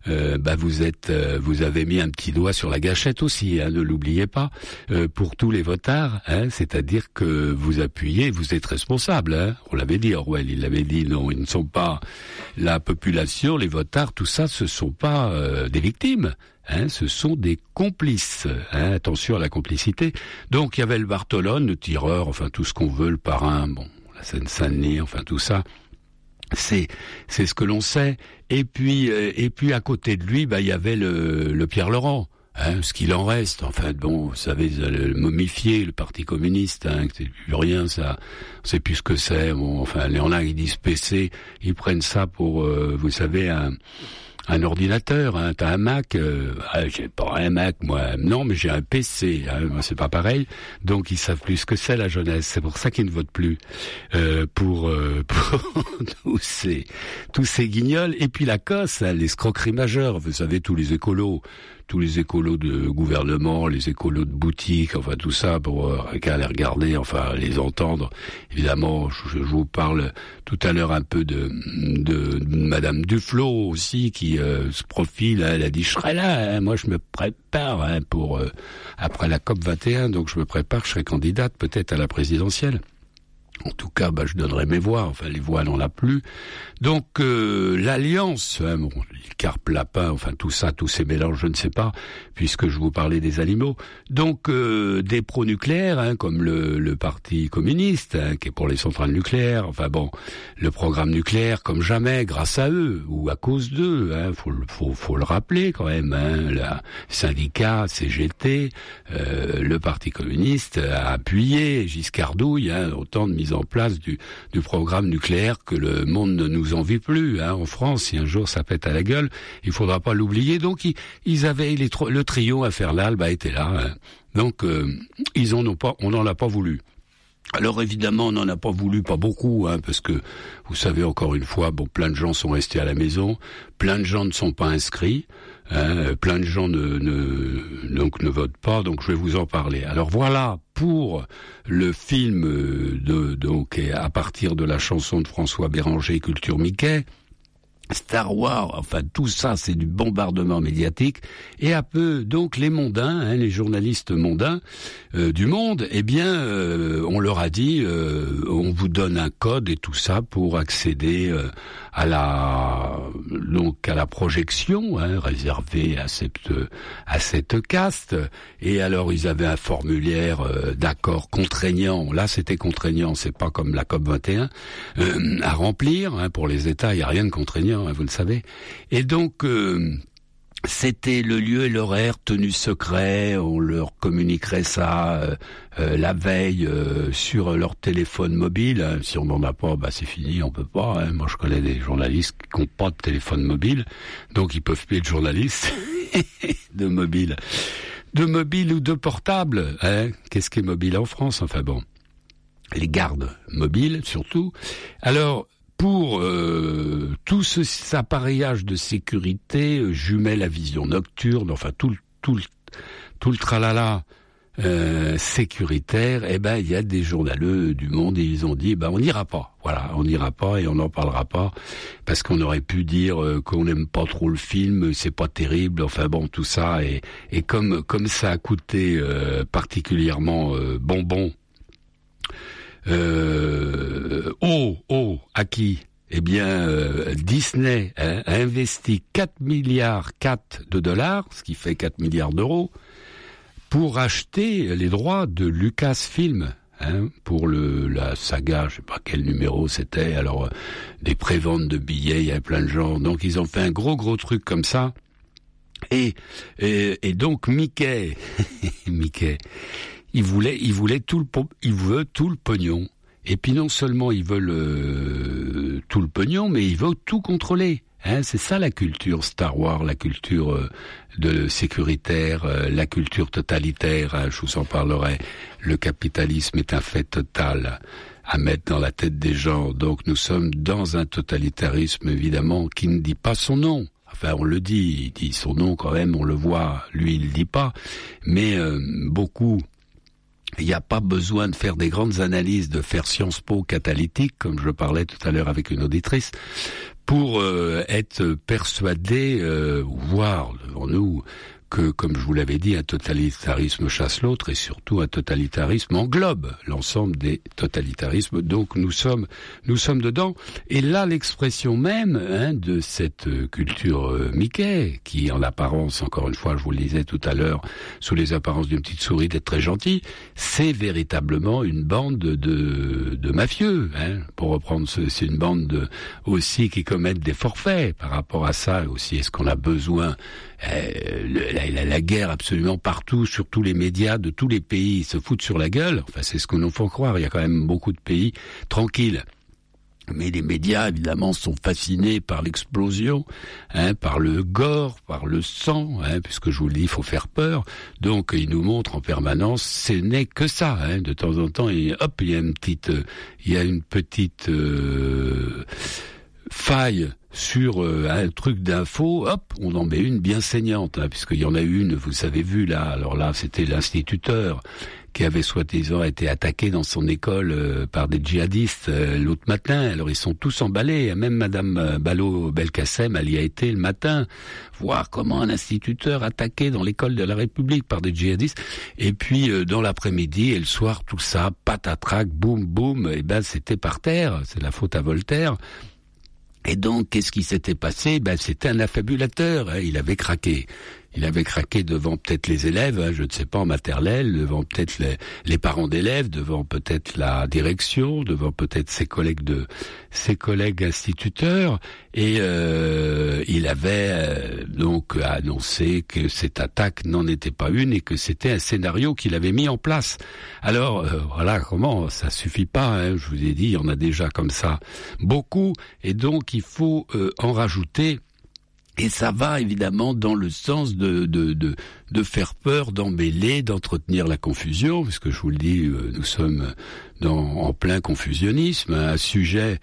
vous avez mis un petit doigt sur la gâchette aussi, hein, ne l'oubliez pas, pour tous les votards, hein, c'est-à-dire que vous appuyez, vous êtes responsable, hein. On l'avait dit, Orwell, il l'avait dit, non, ils ne sont pas la population, les votards, tout ça, ce sont pas des victimes. Ce sont des complices. Attention à la complicité. Donc il y avait le Bartolone, le tireur, enfin tout ce qu'on veut, le parrain, bon, la Seine-Saint-Denis, enfin tout ça. C'est ce que l'on sait. Et puis à côté de lui, il y avait le Pierre Laurent. Ce qu'il en reste, enfin bon, vous savez, le momifié, le Parti communiste, c'est plus rien, ça, on sait plus ce que c'est. Bon, enfin, il y en a qui disent PC, ils prennent ça pour, vous savez, un ordinateur. T'as un Mac, j'ai pas un Mac, moi, non, mais j'ai un PC. Moi, c'est pas pareil. Donc ils savent plus ce que c'est la jeunesse. C'est pour ça qu'ils ne votent plus pour tous ces guignols. Et puis la cosse, l'escroquerie majeure. Vous savez, tous les écolos de gouvernement, les écolos de boutique, enfin tout ça, pour qu'à les regarder, enfin les entendre. Évidemment, je vous parle tout à l'heure un peu de Madame Duflot aussi, qui se profile. Elle a dit, je serai là, moi je me prépare pour après la COP 21, donc je me prépare, je serai candidate peut-être à la présidentielle. En tout cas, je donnerai mes voix. Enfin, les voix, on n'en a plus. Donc, l'alliance, bon, carpe, lapin, enfin tout ça, tous ces mélanges, je ne sais pas, puisque je vous parlais des animaux. Donc, des pro-nucléaires, comme le Parti communiste, qui est pour les centrales nucléaires. Enfin bon, le programme nucléaire, comme jamais, grâce à eux ou à cause d'eux. Faut le rappeler quand même. Le syndicat, CGT, le Parti communiste a appuyé Giscard d'Ouille, autant de mise en place du programme nucléaire que le monde ne nous envie plus. En France, si un jour ça pète à la gueule, il faudra pas l'oublier. Donc ils avaient le trio infernal, était là. Donc on n'en a pas voulu. Alors évidemment, on n'en a pas voulu, pas beaucoup, parce que vous savez encore une fois, plein de gens sont restés à la maison, plein de gens ne sont pas inscrits. Plein de gens ne votent pas, donc je vais vous en parler. Alors voilà pour le film donc à partir de la chanson de François Béranger, Culture Mickey. Star Wars, enfin tout ça, c'est du bombardement médiatique. Et un peu, donc les mondains, les journalistes mondains du monde, on leur a dit, on vous donne un code et tout ça pour accéder à la projection réservée à cette caste. Et alors ils avaient un formulaire d'accord contraignant. Là, c'était contraignant, c'est pas comme la COP 21 à remplir. Pour les États, il y a rien de contraignant. Vous le savez. Et donc, c'était le lieu et l'horaire tenus secrets. On leur communiquerait ça la veille sur leur téléphone mobile. Si on n'en a pas, c'est fini, on peut pas. Moi, je connais des journalistes qui n'ont pas de téléphone mobile, donc ils peuvent plus être journalistes de mobile ou de portable. Qu'est-ce qui est mobile en France? Enfin bon, les gardes mobiles surtout. Alors, pour tout cet appareillage de sécurité, jumelle à vision nocturne, enfin tout le tralala sécuritaire, il y a des journaleux du monde et ils ont dit on n'ira pas. Voilà, on n'ira pas et on n'en parlera pas parce qu'on aurait pu dire qu'on n'aime pas trop le film, c'est pas terrible. Enfin bon, tout ça et comme ça a coûté particulièrement bonbon. À qui? Disney a investi 4 milliards de dollars, ce qui fait 4 milliards d'euros, pour acheter les droits de Lucasfilm, pour la saga, je sais pas quel numéro c'était, alors des préventes de billets, il y avait plein de gens, donc ils ont fait un gros truc comme ça, et donc Mickey, il veut tout le pognon. Et puis non seulement ils veulent tout le pognon, mais ils veulent tout contrôler. C'est ça la culture Star Wars, la culture de sécuritaire, la culture totalitaire. Je vous en parlerai. Le capitalisme est un fait total à mettre dans la tête des gens. Donc nous sommes dans un totalitarisme évidemment qui ne dit pas son nom. Enfin, on le dit, il dit son nom quand même, on le voit. Lui, il le dit pas. Mais beaucoup. Il n'y a pas besoin de faire des grandes analyses, de faire Sciences Po catalytique, comme je parlais tout à l'heure avec une auditrice, pour être persuadé, voir devant nous, que, comme je vous l'avais dit, un totalitarisme chasse l'autre et surtout un totalitarisme englobe l'ensemble des totalitarismes. Donc nous sommes dedans. Et là, l'expression même de cette culture Mickey, qui en apparence, encore une fois, je vous le disais tout à l'heure, sous les apparences d'une petite souris, d'être très gentil, c'est véritablement une bande de mafieux. Pour reprendre, c'est une bande aussi qui commettent des forfaits par rapport à ça aussi. Est-ce qu'on a besoin la guerre absolument partout, sur tous les médias de tous les pays, ils se foutent sur la gueule. Enfin, c'est ce que nous font croire. Il y a quand même beaucoup de pays tranquilles. Mais les médias, évidemment, sont fascinés par l'explosion, par le gore, par le sang, puisque je vous le dis, il faut faire peur. Donc, ils nous montrent en permanence, ce n'est que ça. De temps en temps, il y a une petite faille sur un truc d'info, hop, on en met une bien saignante, puisqu'il y en a une, vous avez vu là, alors là, c'était l'instituteur qui avait soi-disant été attaqué dans son école par des djihadistes l'autre matin. Alors ils sont tous emballés, même Madame Belkacem, elle y a été le matin, voir comment un instituteur attaqué dans l'école de la République par des djihadistes. Et puis dans l'après-midi et le soir, tout ça, patatrac, boum, boum, et c'était par terre, c'est la faute à Voltaire. Et donc, qu'est-ce qui s'était passé? C'était un affabulateur, il avait craqué. Il avait craqué devant peut-être les élèves, je ne sais pas, en maternelle, devant peut-être les parents d'élèves, devant peut-être la direction, devant peut-être ses collègues instituteurs, et il avait donc annoncé que cette attaque n'en était pas une et que c'était un scénario qu'il avait mis en place. Alors voilà comment, ça suffit pas, je vous ai dit, il y en a déjà comme ça beaucoup, et donc il faut en rajouter. Et ça va évidemment dans le sens de faire peur, d'embêler, d'entretenir la confusion, puisque je vous le dis, nous sommes en plein confusionnisme. Un sujet,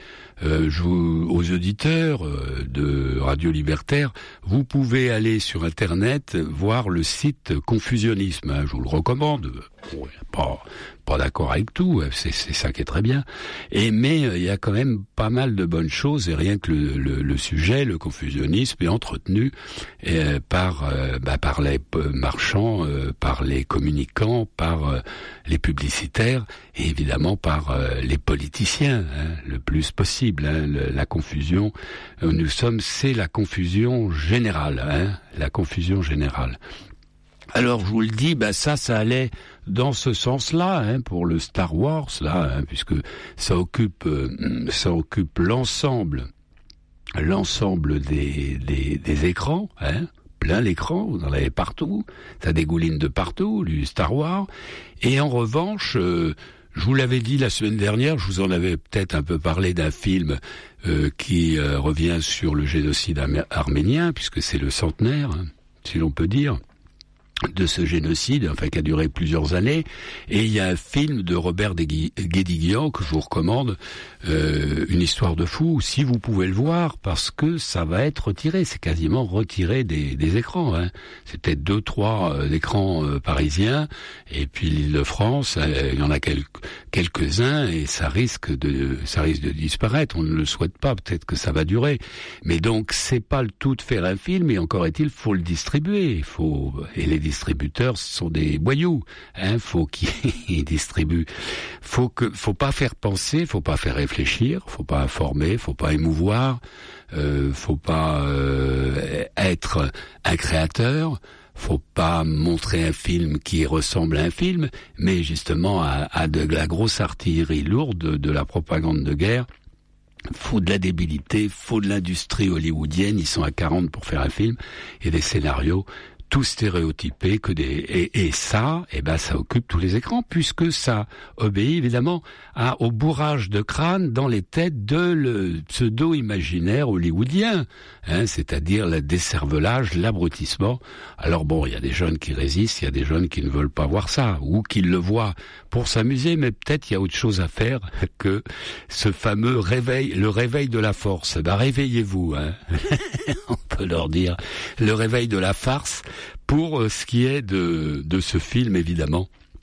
aux auditeurs de Radio Libertaire, vous pouvez aller sur Internet voir le site Confusionnisme. Je vous le recommande. Bon, pas d'accord avec tout, c'est ça qui est très bien. Mais il y a quand même pas mal de bonnes choses, et rien que le sujet, le confusionnisme, est entretenu par les marchands, par les communicants, par les publicitaires, et évidemment par les politiciens, le plus possible. La confusion, c'est la confusion générale, la confusion générale. Alors je vous le dis, ça allait dans ce sens-là, pour le Star Wars là, puisque ça occupe l'ensemble des écrans, plein l'écran, vous en avez partout, ça dégouline de partout, du Star Wars. Et en revanche, je vous l'avais dit la semaine dernière, je vous en avais peut-être un peu parlé d'un film qui revient sur le génocide arménien, puisque c'est le centenaire, si l'on peut dire, de ce génocide, qui a duré plusieurs années. Et il y a un film de Robert Guédiguian que je vous recommande, Une histoire de fou, si vous pouvez le voir, parce que ça va être retiré, c'est quasiment retiré des écrans. C'est peut-être 2-3 écrans parisiens, et puis l'Île-de-France, il y en a quelques-uns, et ça risque de disparaître. On ne le souhaite pas, peut-être que ça va durer. Mais donc, c'est pas le tout de faire un film, et encore est-il, faut le distribuer, et les distributeurs sont des voyous, faut qu'ils distribuent. Faut pas faire penser, faut pas faire réfléchir, faut pas informer, faut pas émouvoir, faut pas être un créateur, faut pas montrer un film qui ressemble à un film, mais justement à de la grosse artillerie lourde, de la propagande de guerre. Faut de la débilité, faut de l'industrie hollywoodienne, ils sont à 40 pour faire un film, et des scénarios tout stéréotypé, et ça occupe tous les écrans, puisque ça obéit évidemment au bourrage de crâne dans les têtes de le pseudo-imaginaire hollywoodien, c'est-à-dire le décervelage, l'abrutissement. Alors bon, il y a des jeunes qui résistent, il y a des jeunes qui ne veulent pas voir ça, ou qui le voient pour s'amuser, mais peut-être il y a autre chose à faire que ce fameux réveil, le réveil de la force. Réveillez-vous, on peut leur dire, le réveil de la farce, pour ce qui est de ce film, évidemment,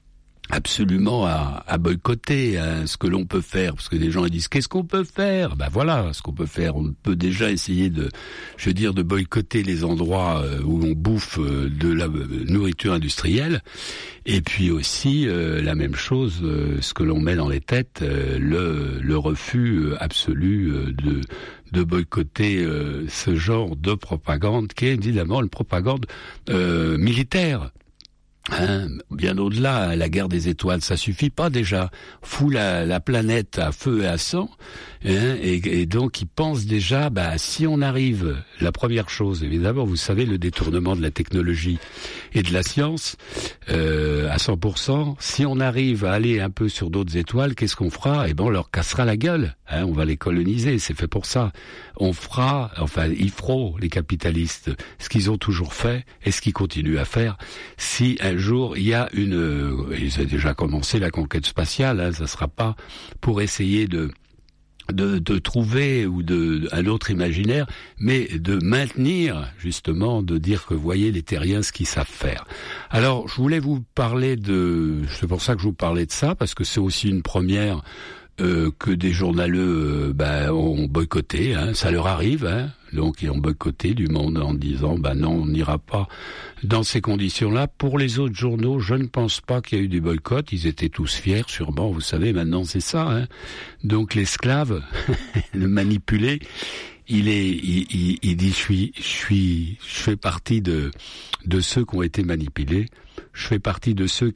absolument à boycotter ce que l'on peut faire, parce que des gens disent qu'est-ce qu'on peut faire? Ben voilà ce qu'on peut faire. On peut déjà essayer de boycotter les endroits où on bouffe de la nourriture industrielle, et puis aussi la même chose, ce que l'on met dans les têtes, le refus absolu de boycotter ce genre de propagande qui est évidemment une propagande militaire. Bien au-delà, la guerre des étoiles, ça suffit pas déjà. Fout la planète à feu et à sang, et donc ils pensent déjà, si on arrive, la première chose, évidemment, vous savez, le détournement de la technologie et de la science à 100%. Si on arrive à aller un peu sur d'autres étoiles, qu'est-ce qu'on fera? On leur cassera la gueule. On va les coloniser, c'est fait pour ça. Ils feront, les capitalistes, ce qu'ils ont toujours fait et ce qu'ils continuent à faire. Si un jour il y a ils ont déjà commencé la conquête spatiale, ça sera pas pour essayer de trouver un autre imaginaire, mais de maintenir, justement, de dire que voyez les terriens ce qu'ils savent faire. Alors, je voulais vous parler c'est pour ça que je vous parlais de ça, parce que c'est aussi une première que des journaleux ont boycotté, ça leur arrive, donc ils ont boycotté du Monde en disant non, on n'ira pas dans ces conditions-là. Pour les autres journaux, je ne pense pas qu'il y a eu du boycott, ils étaient tous fiers, sûrement, vous savez, maintenant c'est ça, Donc l'esclave, le manipulé, il dit je fais partie de ceux qui ont été manipulés. Je fais partie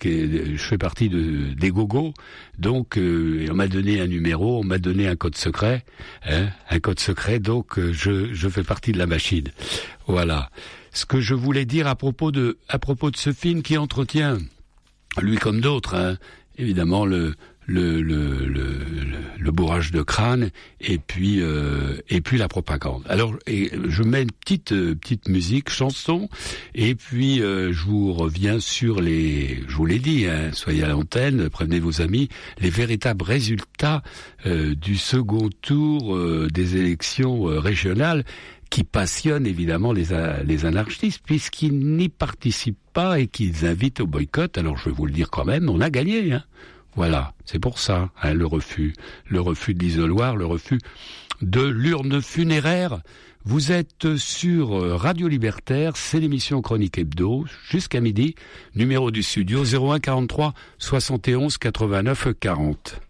des gogos, donc on m'a donné un numéro, on m'a donné un code secret, donc je fais partie de la machine. Voilà. Ce que je voulais dire à propos de ce film qui entretient, lui comme d'autres, évidemment le bourrage de crâne et puis la propagande. Alors je mets une petite musique, chanson, et puis je vous reviens sur je vous l'ai dit, soyez à l'antenne, prévenez vos amis, les véritables résultats du second tour des élections régionales, qui passionnent évidemment les anarchistes, puisqu'ils n'y participent pas et qu'ils invitent au boycott. Alors je vais vous le dire quand même, on a gagné, Voilà, c'est pour ça, le refus de l'isoloir, le refus de l'urne funéraire. Vous êtes sur Radio Libertaire, c'est l'émission Chronique Hebdo, jusqu'à midi, numéro du studio 01 43 71 89 40.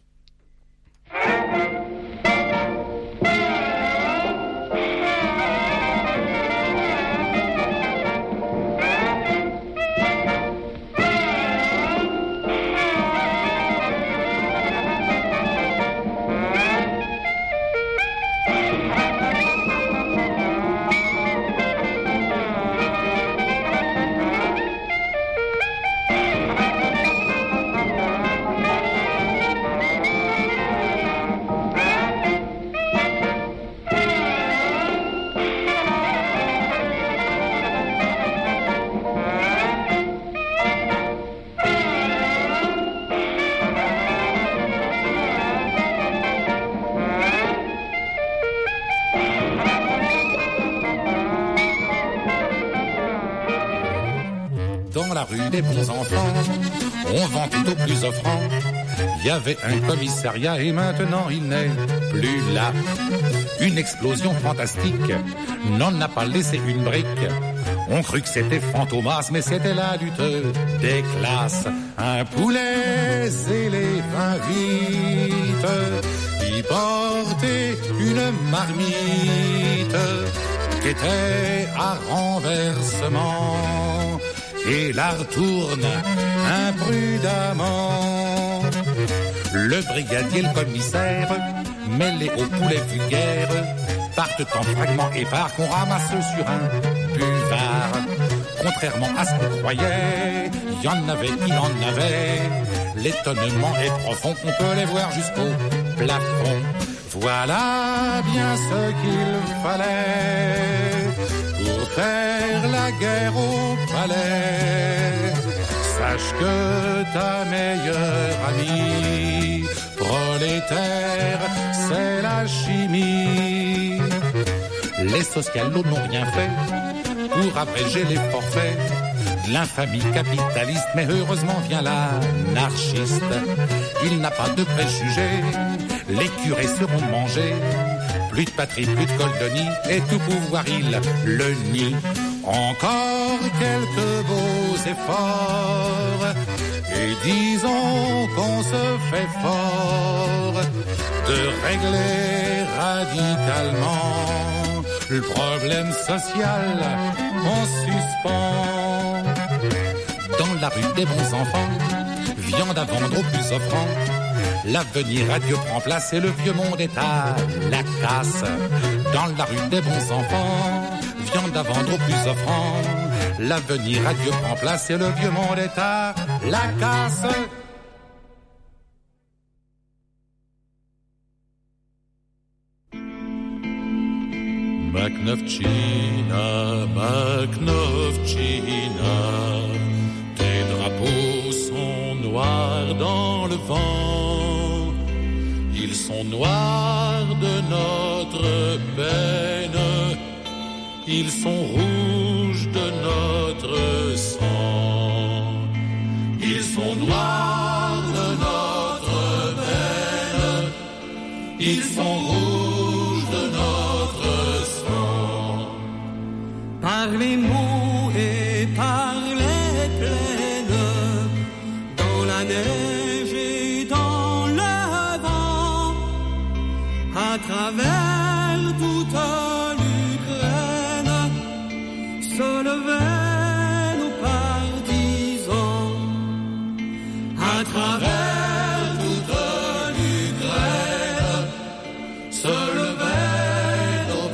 Des bons enfants, on vend tout au plus offrant. Il y avait un commissariat et maintenant il n'est plus là. Une explosion fantastique n'en a pas laissé une brique. On crut que c'était Fantomas, mais c'était la lutte des classes. Un poulet et les 20 vites, il portait une marmite qui était à renversement. Et la retourne imprudemment. Le brigadier, le commissaire, mêlés au poulet vulgaire, partent en fragments épars qu'on ramasse sur un buvard. Contrairement à ce qu'on croyait, il y en avait, l'étonnement est profond, on peut les voir jusqu'au plafond. Voilà bien ce qu'il fallait pour faire la guerre au palais. Sache que ta meilleure amie prolétaire, c'est la chimie. Les socialos n'ont rien fait pour abréger les forfaits de l'infamie capitaliste, mais heureusement vient l'anarchiste. Il n'a pas de préjugés, les curés seront mangés. Plus de patrie, plus de coldonie, et tout pouvoir il le nie. Encore quelques beaux efforts, et disons qu'on se fait fort de régler radicalement le problème social en suspens. Dans la rue des bons enfants, viande à vendre au plus offrant. L'avenir radieux prend place et le vieux monde est à la casse. Dans la rue des bons enfants, viande à vendre au plus offrant. L'avenir radieux prend place et le vieux monde est à la casse. Maknovchina, Maknovchina, tes drapeaux sont noirs dans le vent. Ils sont noirs de notre peine. Ils sont rouges de notre sang. Ils sont noirs de notre peine. Ils sont rouges de notre sang. Par les mots et par les plaines, dans la neige et dans le vent, à travers toute l'Ukraine, se levaient nos partisans. À travers toute l'Ukraine, se levaient nos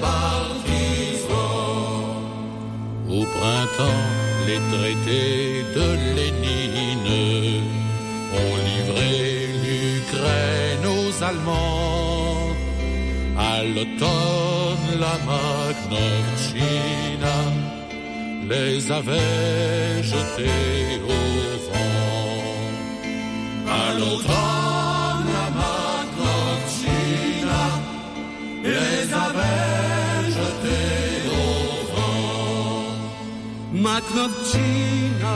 partisans. Au printemps, les traités de Lénine ont livré l'Ukraine aux Allemands. À l'automne, la Maknovchina les avait jetés au vent. À l'automne, la Maknovchina les avait jetés au vent. Maknovchina,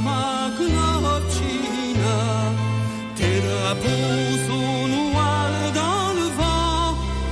Maknovchina, tes drapeaux sont noirs dans le vent.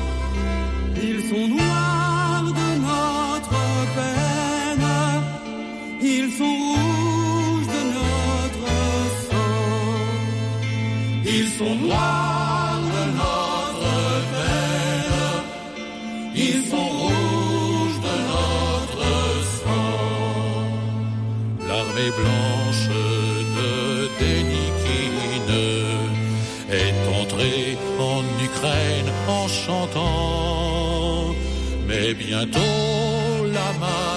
Ils sont noirs de notre peine. Ils sont rouges de notre sang. Ils sont noirs de notre peine. Ils sont rouges de notre sang. L'armée blanche de Dénikine est entrée en Ukraine en chantant. Mais bientôt la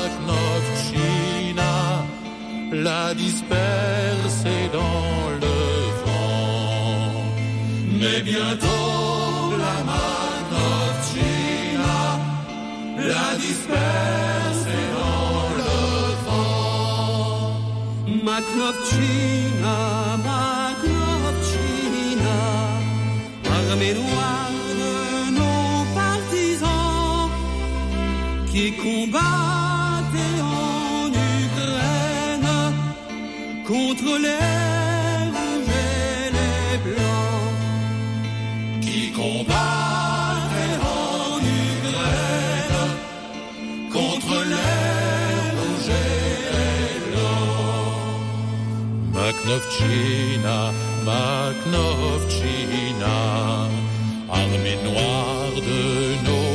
Maknovchina l'a dispersée dans le vent. Mais bientôt la Maknovchina l'a dispersée dans le vent. Maknovchina, Maknovchina, armée noire de nos partisans qui combattaient en Ukraine contre les rouges et les blancs. Qui combattaient en Ukraine contre les rouges et les blancs. Maknovchina, Maknovchina, armée noire de nos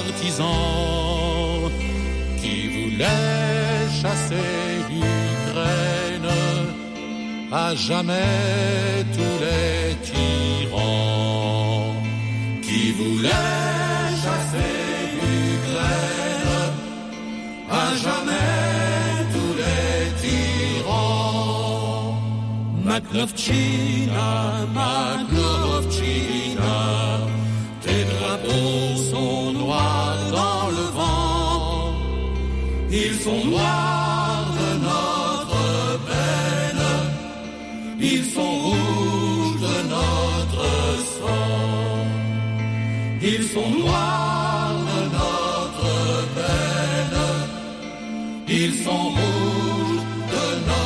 partisans qui voulaient chasser l'Ukraine à jamais tous les tyrans. Qui voulaient chasser l'Ukraine à jamais tous les tyrans. Maknovchina, Maknovchina, tes drapeaux sont noirs dans le vent. Ils sont noirs de notre peine. Ils sont rouges de notre sang. Ils sont noirs de notre peine. Ils sont rouges de notre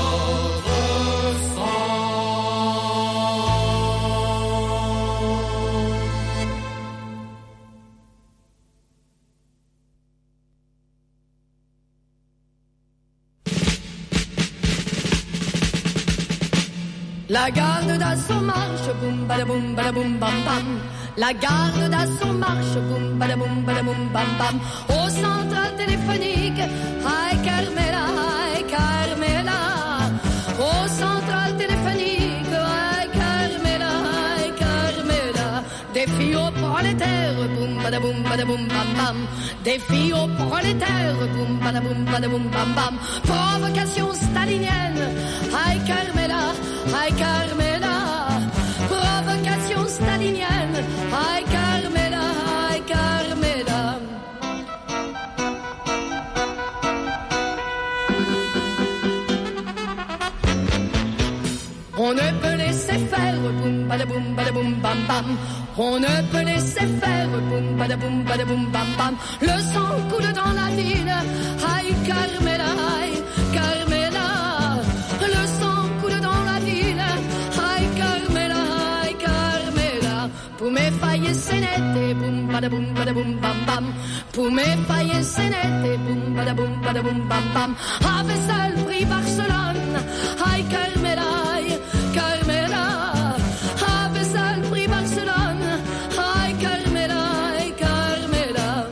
La garde d'assaut marche, boum badaboum badaboum bam bam. La garde d'assaut marche, boum badaboum badaboum bam bam. Au central téléphonique, hi Carmela, hi Carmela. Au central téléphonique, hi Carmela, hi Carmela. Des filles aux prolétaires, boum badaboum badaboum bam bam. Des filles aux prolétaires, boum badaboum badaboum bam bam. Provocation stalinienne, hi Carmela, hi Carmela. Provocation stalinienne, hi Carmela, hi Carmela. On ne peut laisser faire, boum badaboum badaboum bam bam. On ne peut laisser faire, boum badaboum badaboum bam bam. Le sang coule dans la ville, hi Carmela, hi Carmela. Le sang coule dans la ville, hi Carmela, hi Carmela. Pour mes failles c'est net et boum badaboum badaboum bam bam. Pour mes failles c'est net et boum badaboum badaboum bam bam. Avait seul pris Barcelone, hi Carmela, hi Carmela. Avait seul pris Barcelone, hi Carmela, hi Carmela.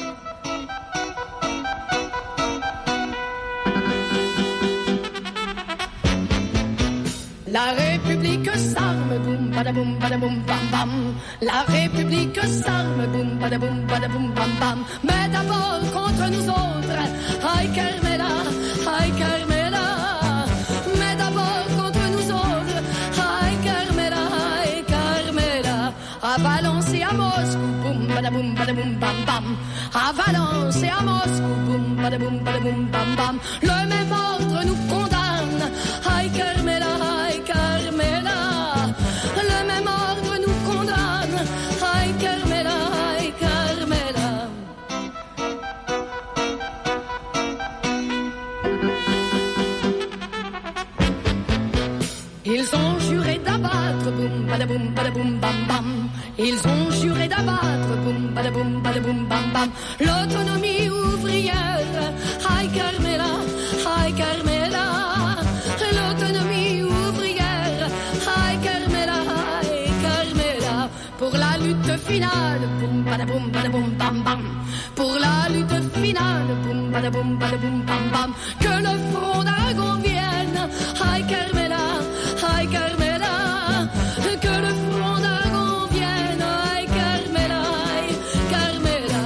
La République s'arme, boum badaboum badaboum bam bam. La République s'arme, boum badaboum badaboum bam bam. Mais d'abord contre nous autres, hi Carmela, hi Carmela. Mais d'abord contre nous autres, hi Carmela, hi Carmela. À Valence et à Moscou, boum badaboum badaboum bam bam. À Valence et à Moscou, boum badaboum badaboum bam bam. Le même ordre nous condamne, hi Carmela, hi Carmela. Le même ordre nous condamne, hi Carmela, hi Carmela. Ils ont juré d'abattre, boum badaboum badaboum bam bam. Ils ont juré d'abattre, boum badaboum badaboum bam bam. L'autonomie ouvrière, hi Carmela, hi Carmela. L'autonomie ouvrière, hi Carmela, hi Carmela. Pour la lutte finale, boum badaboum badaboum bam bam. Pour la lutte finale, boum badaboum badaboum bam bam. Que le front d'Aragon vienne, hi Carmela, hi Carmela. Que le front d'Aragon vienne, hi Carmela, hi Carmela.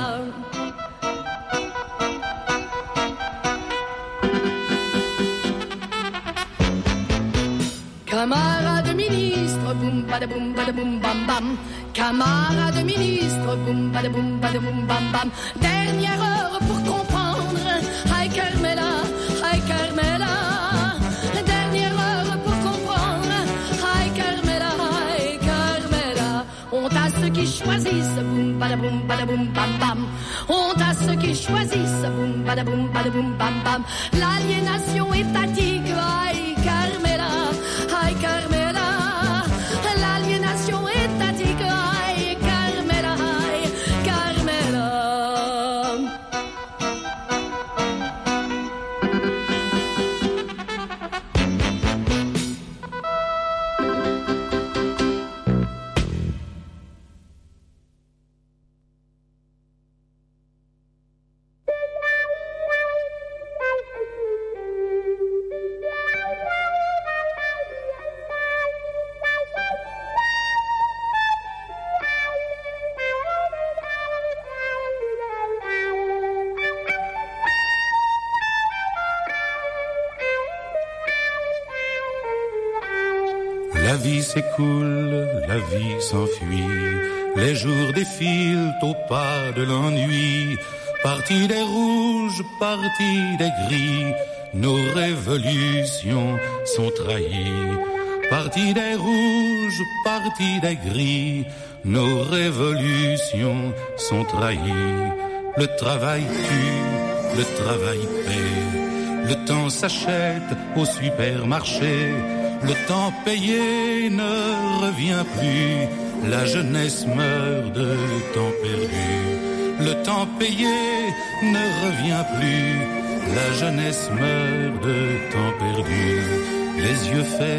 Camarades ministres, boum badaboum badaboum bam bam. Camarades ministres, boum badaboum badaboum bam bam. Dernière heure pour comprendre, hi Carmela, hi Carmela. Dernière heure pour comprendre, hi Carmela, hi Carmela. Honte à ceux qui choisissent, boum badaboum badaboum bam bam. Honte à ceux qui choisissent, boum badaboum badaboum bam bam. L'aliénation étatique, hi Carmela, hi Carmela. L'aliénation étatique, hi Carmela, hi Carmela. La vie s'écoule, la vie s'enfuit, les jours défilent au pas de l'ennui. Parti des rouges, parti des gris, nos révolutions sont trahies. Parti des rouges, parti des gris, nos révolutions sont trahies. Le travail tue, le travail paie, le temps s'achète au supermarché. Le temps payé ne revient plus, la jeunesse meurt de temps perdu. Le temps payé ne revient plus, la jeunesse meurt de temps perdu. Les yeux faits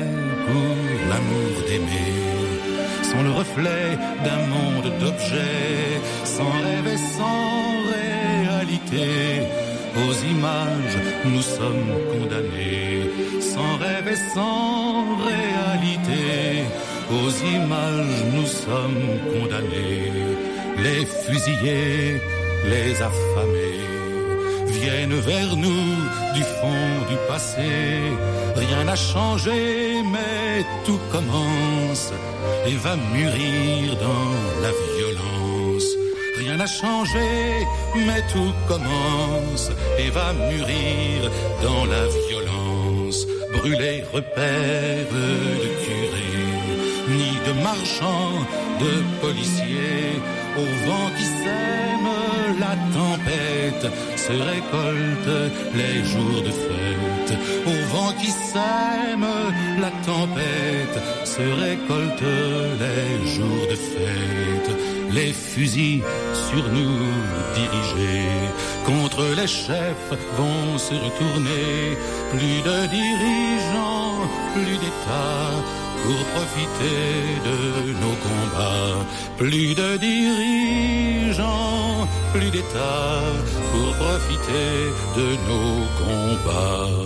pour l'amour d'aimer, sont le reflet d'un monde d'objets, sans rêve et sans réalité. Aux images, nous sommes condamnés, sans rêve et sans réalité. Aux images, nous sommes condamnés. Les fusillés, les affamés viennent vers nous du fond du passé. Rien n'a changé, mais tout commence et va mûrir dans la violence. Rien n'a changé, mais tout commence et va mûrir dans la violence. Brûler repères de curés, ni de marchands, de policiers, au vent qui sème la tempête, se récolte les jours de fête. Au vent qui sème la tempête, se récolte les jours de fête. Les fusils sur nous dirigés, contre les chefs vont se retourner. Plus de dirigeants, plus d'États, pour profiter de nos combats. Plus de dirigeants, plus d'États, pour profiter de nos combats.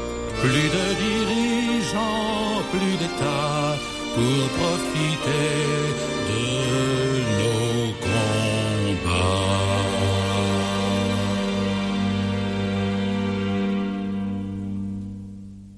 Plus de dirigeants, plus d'États, pour profiter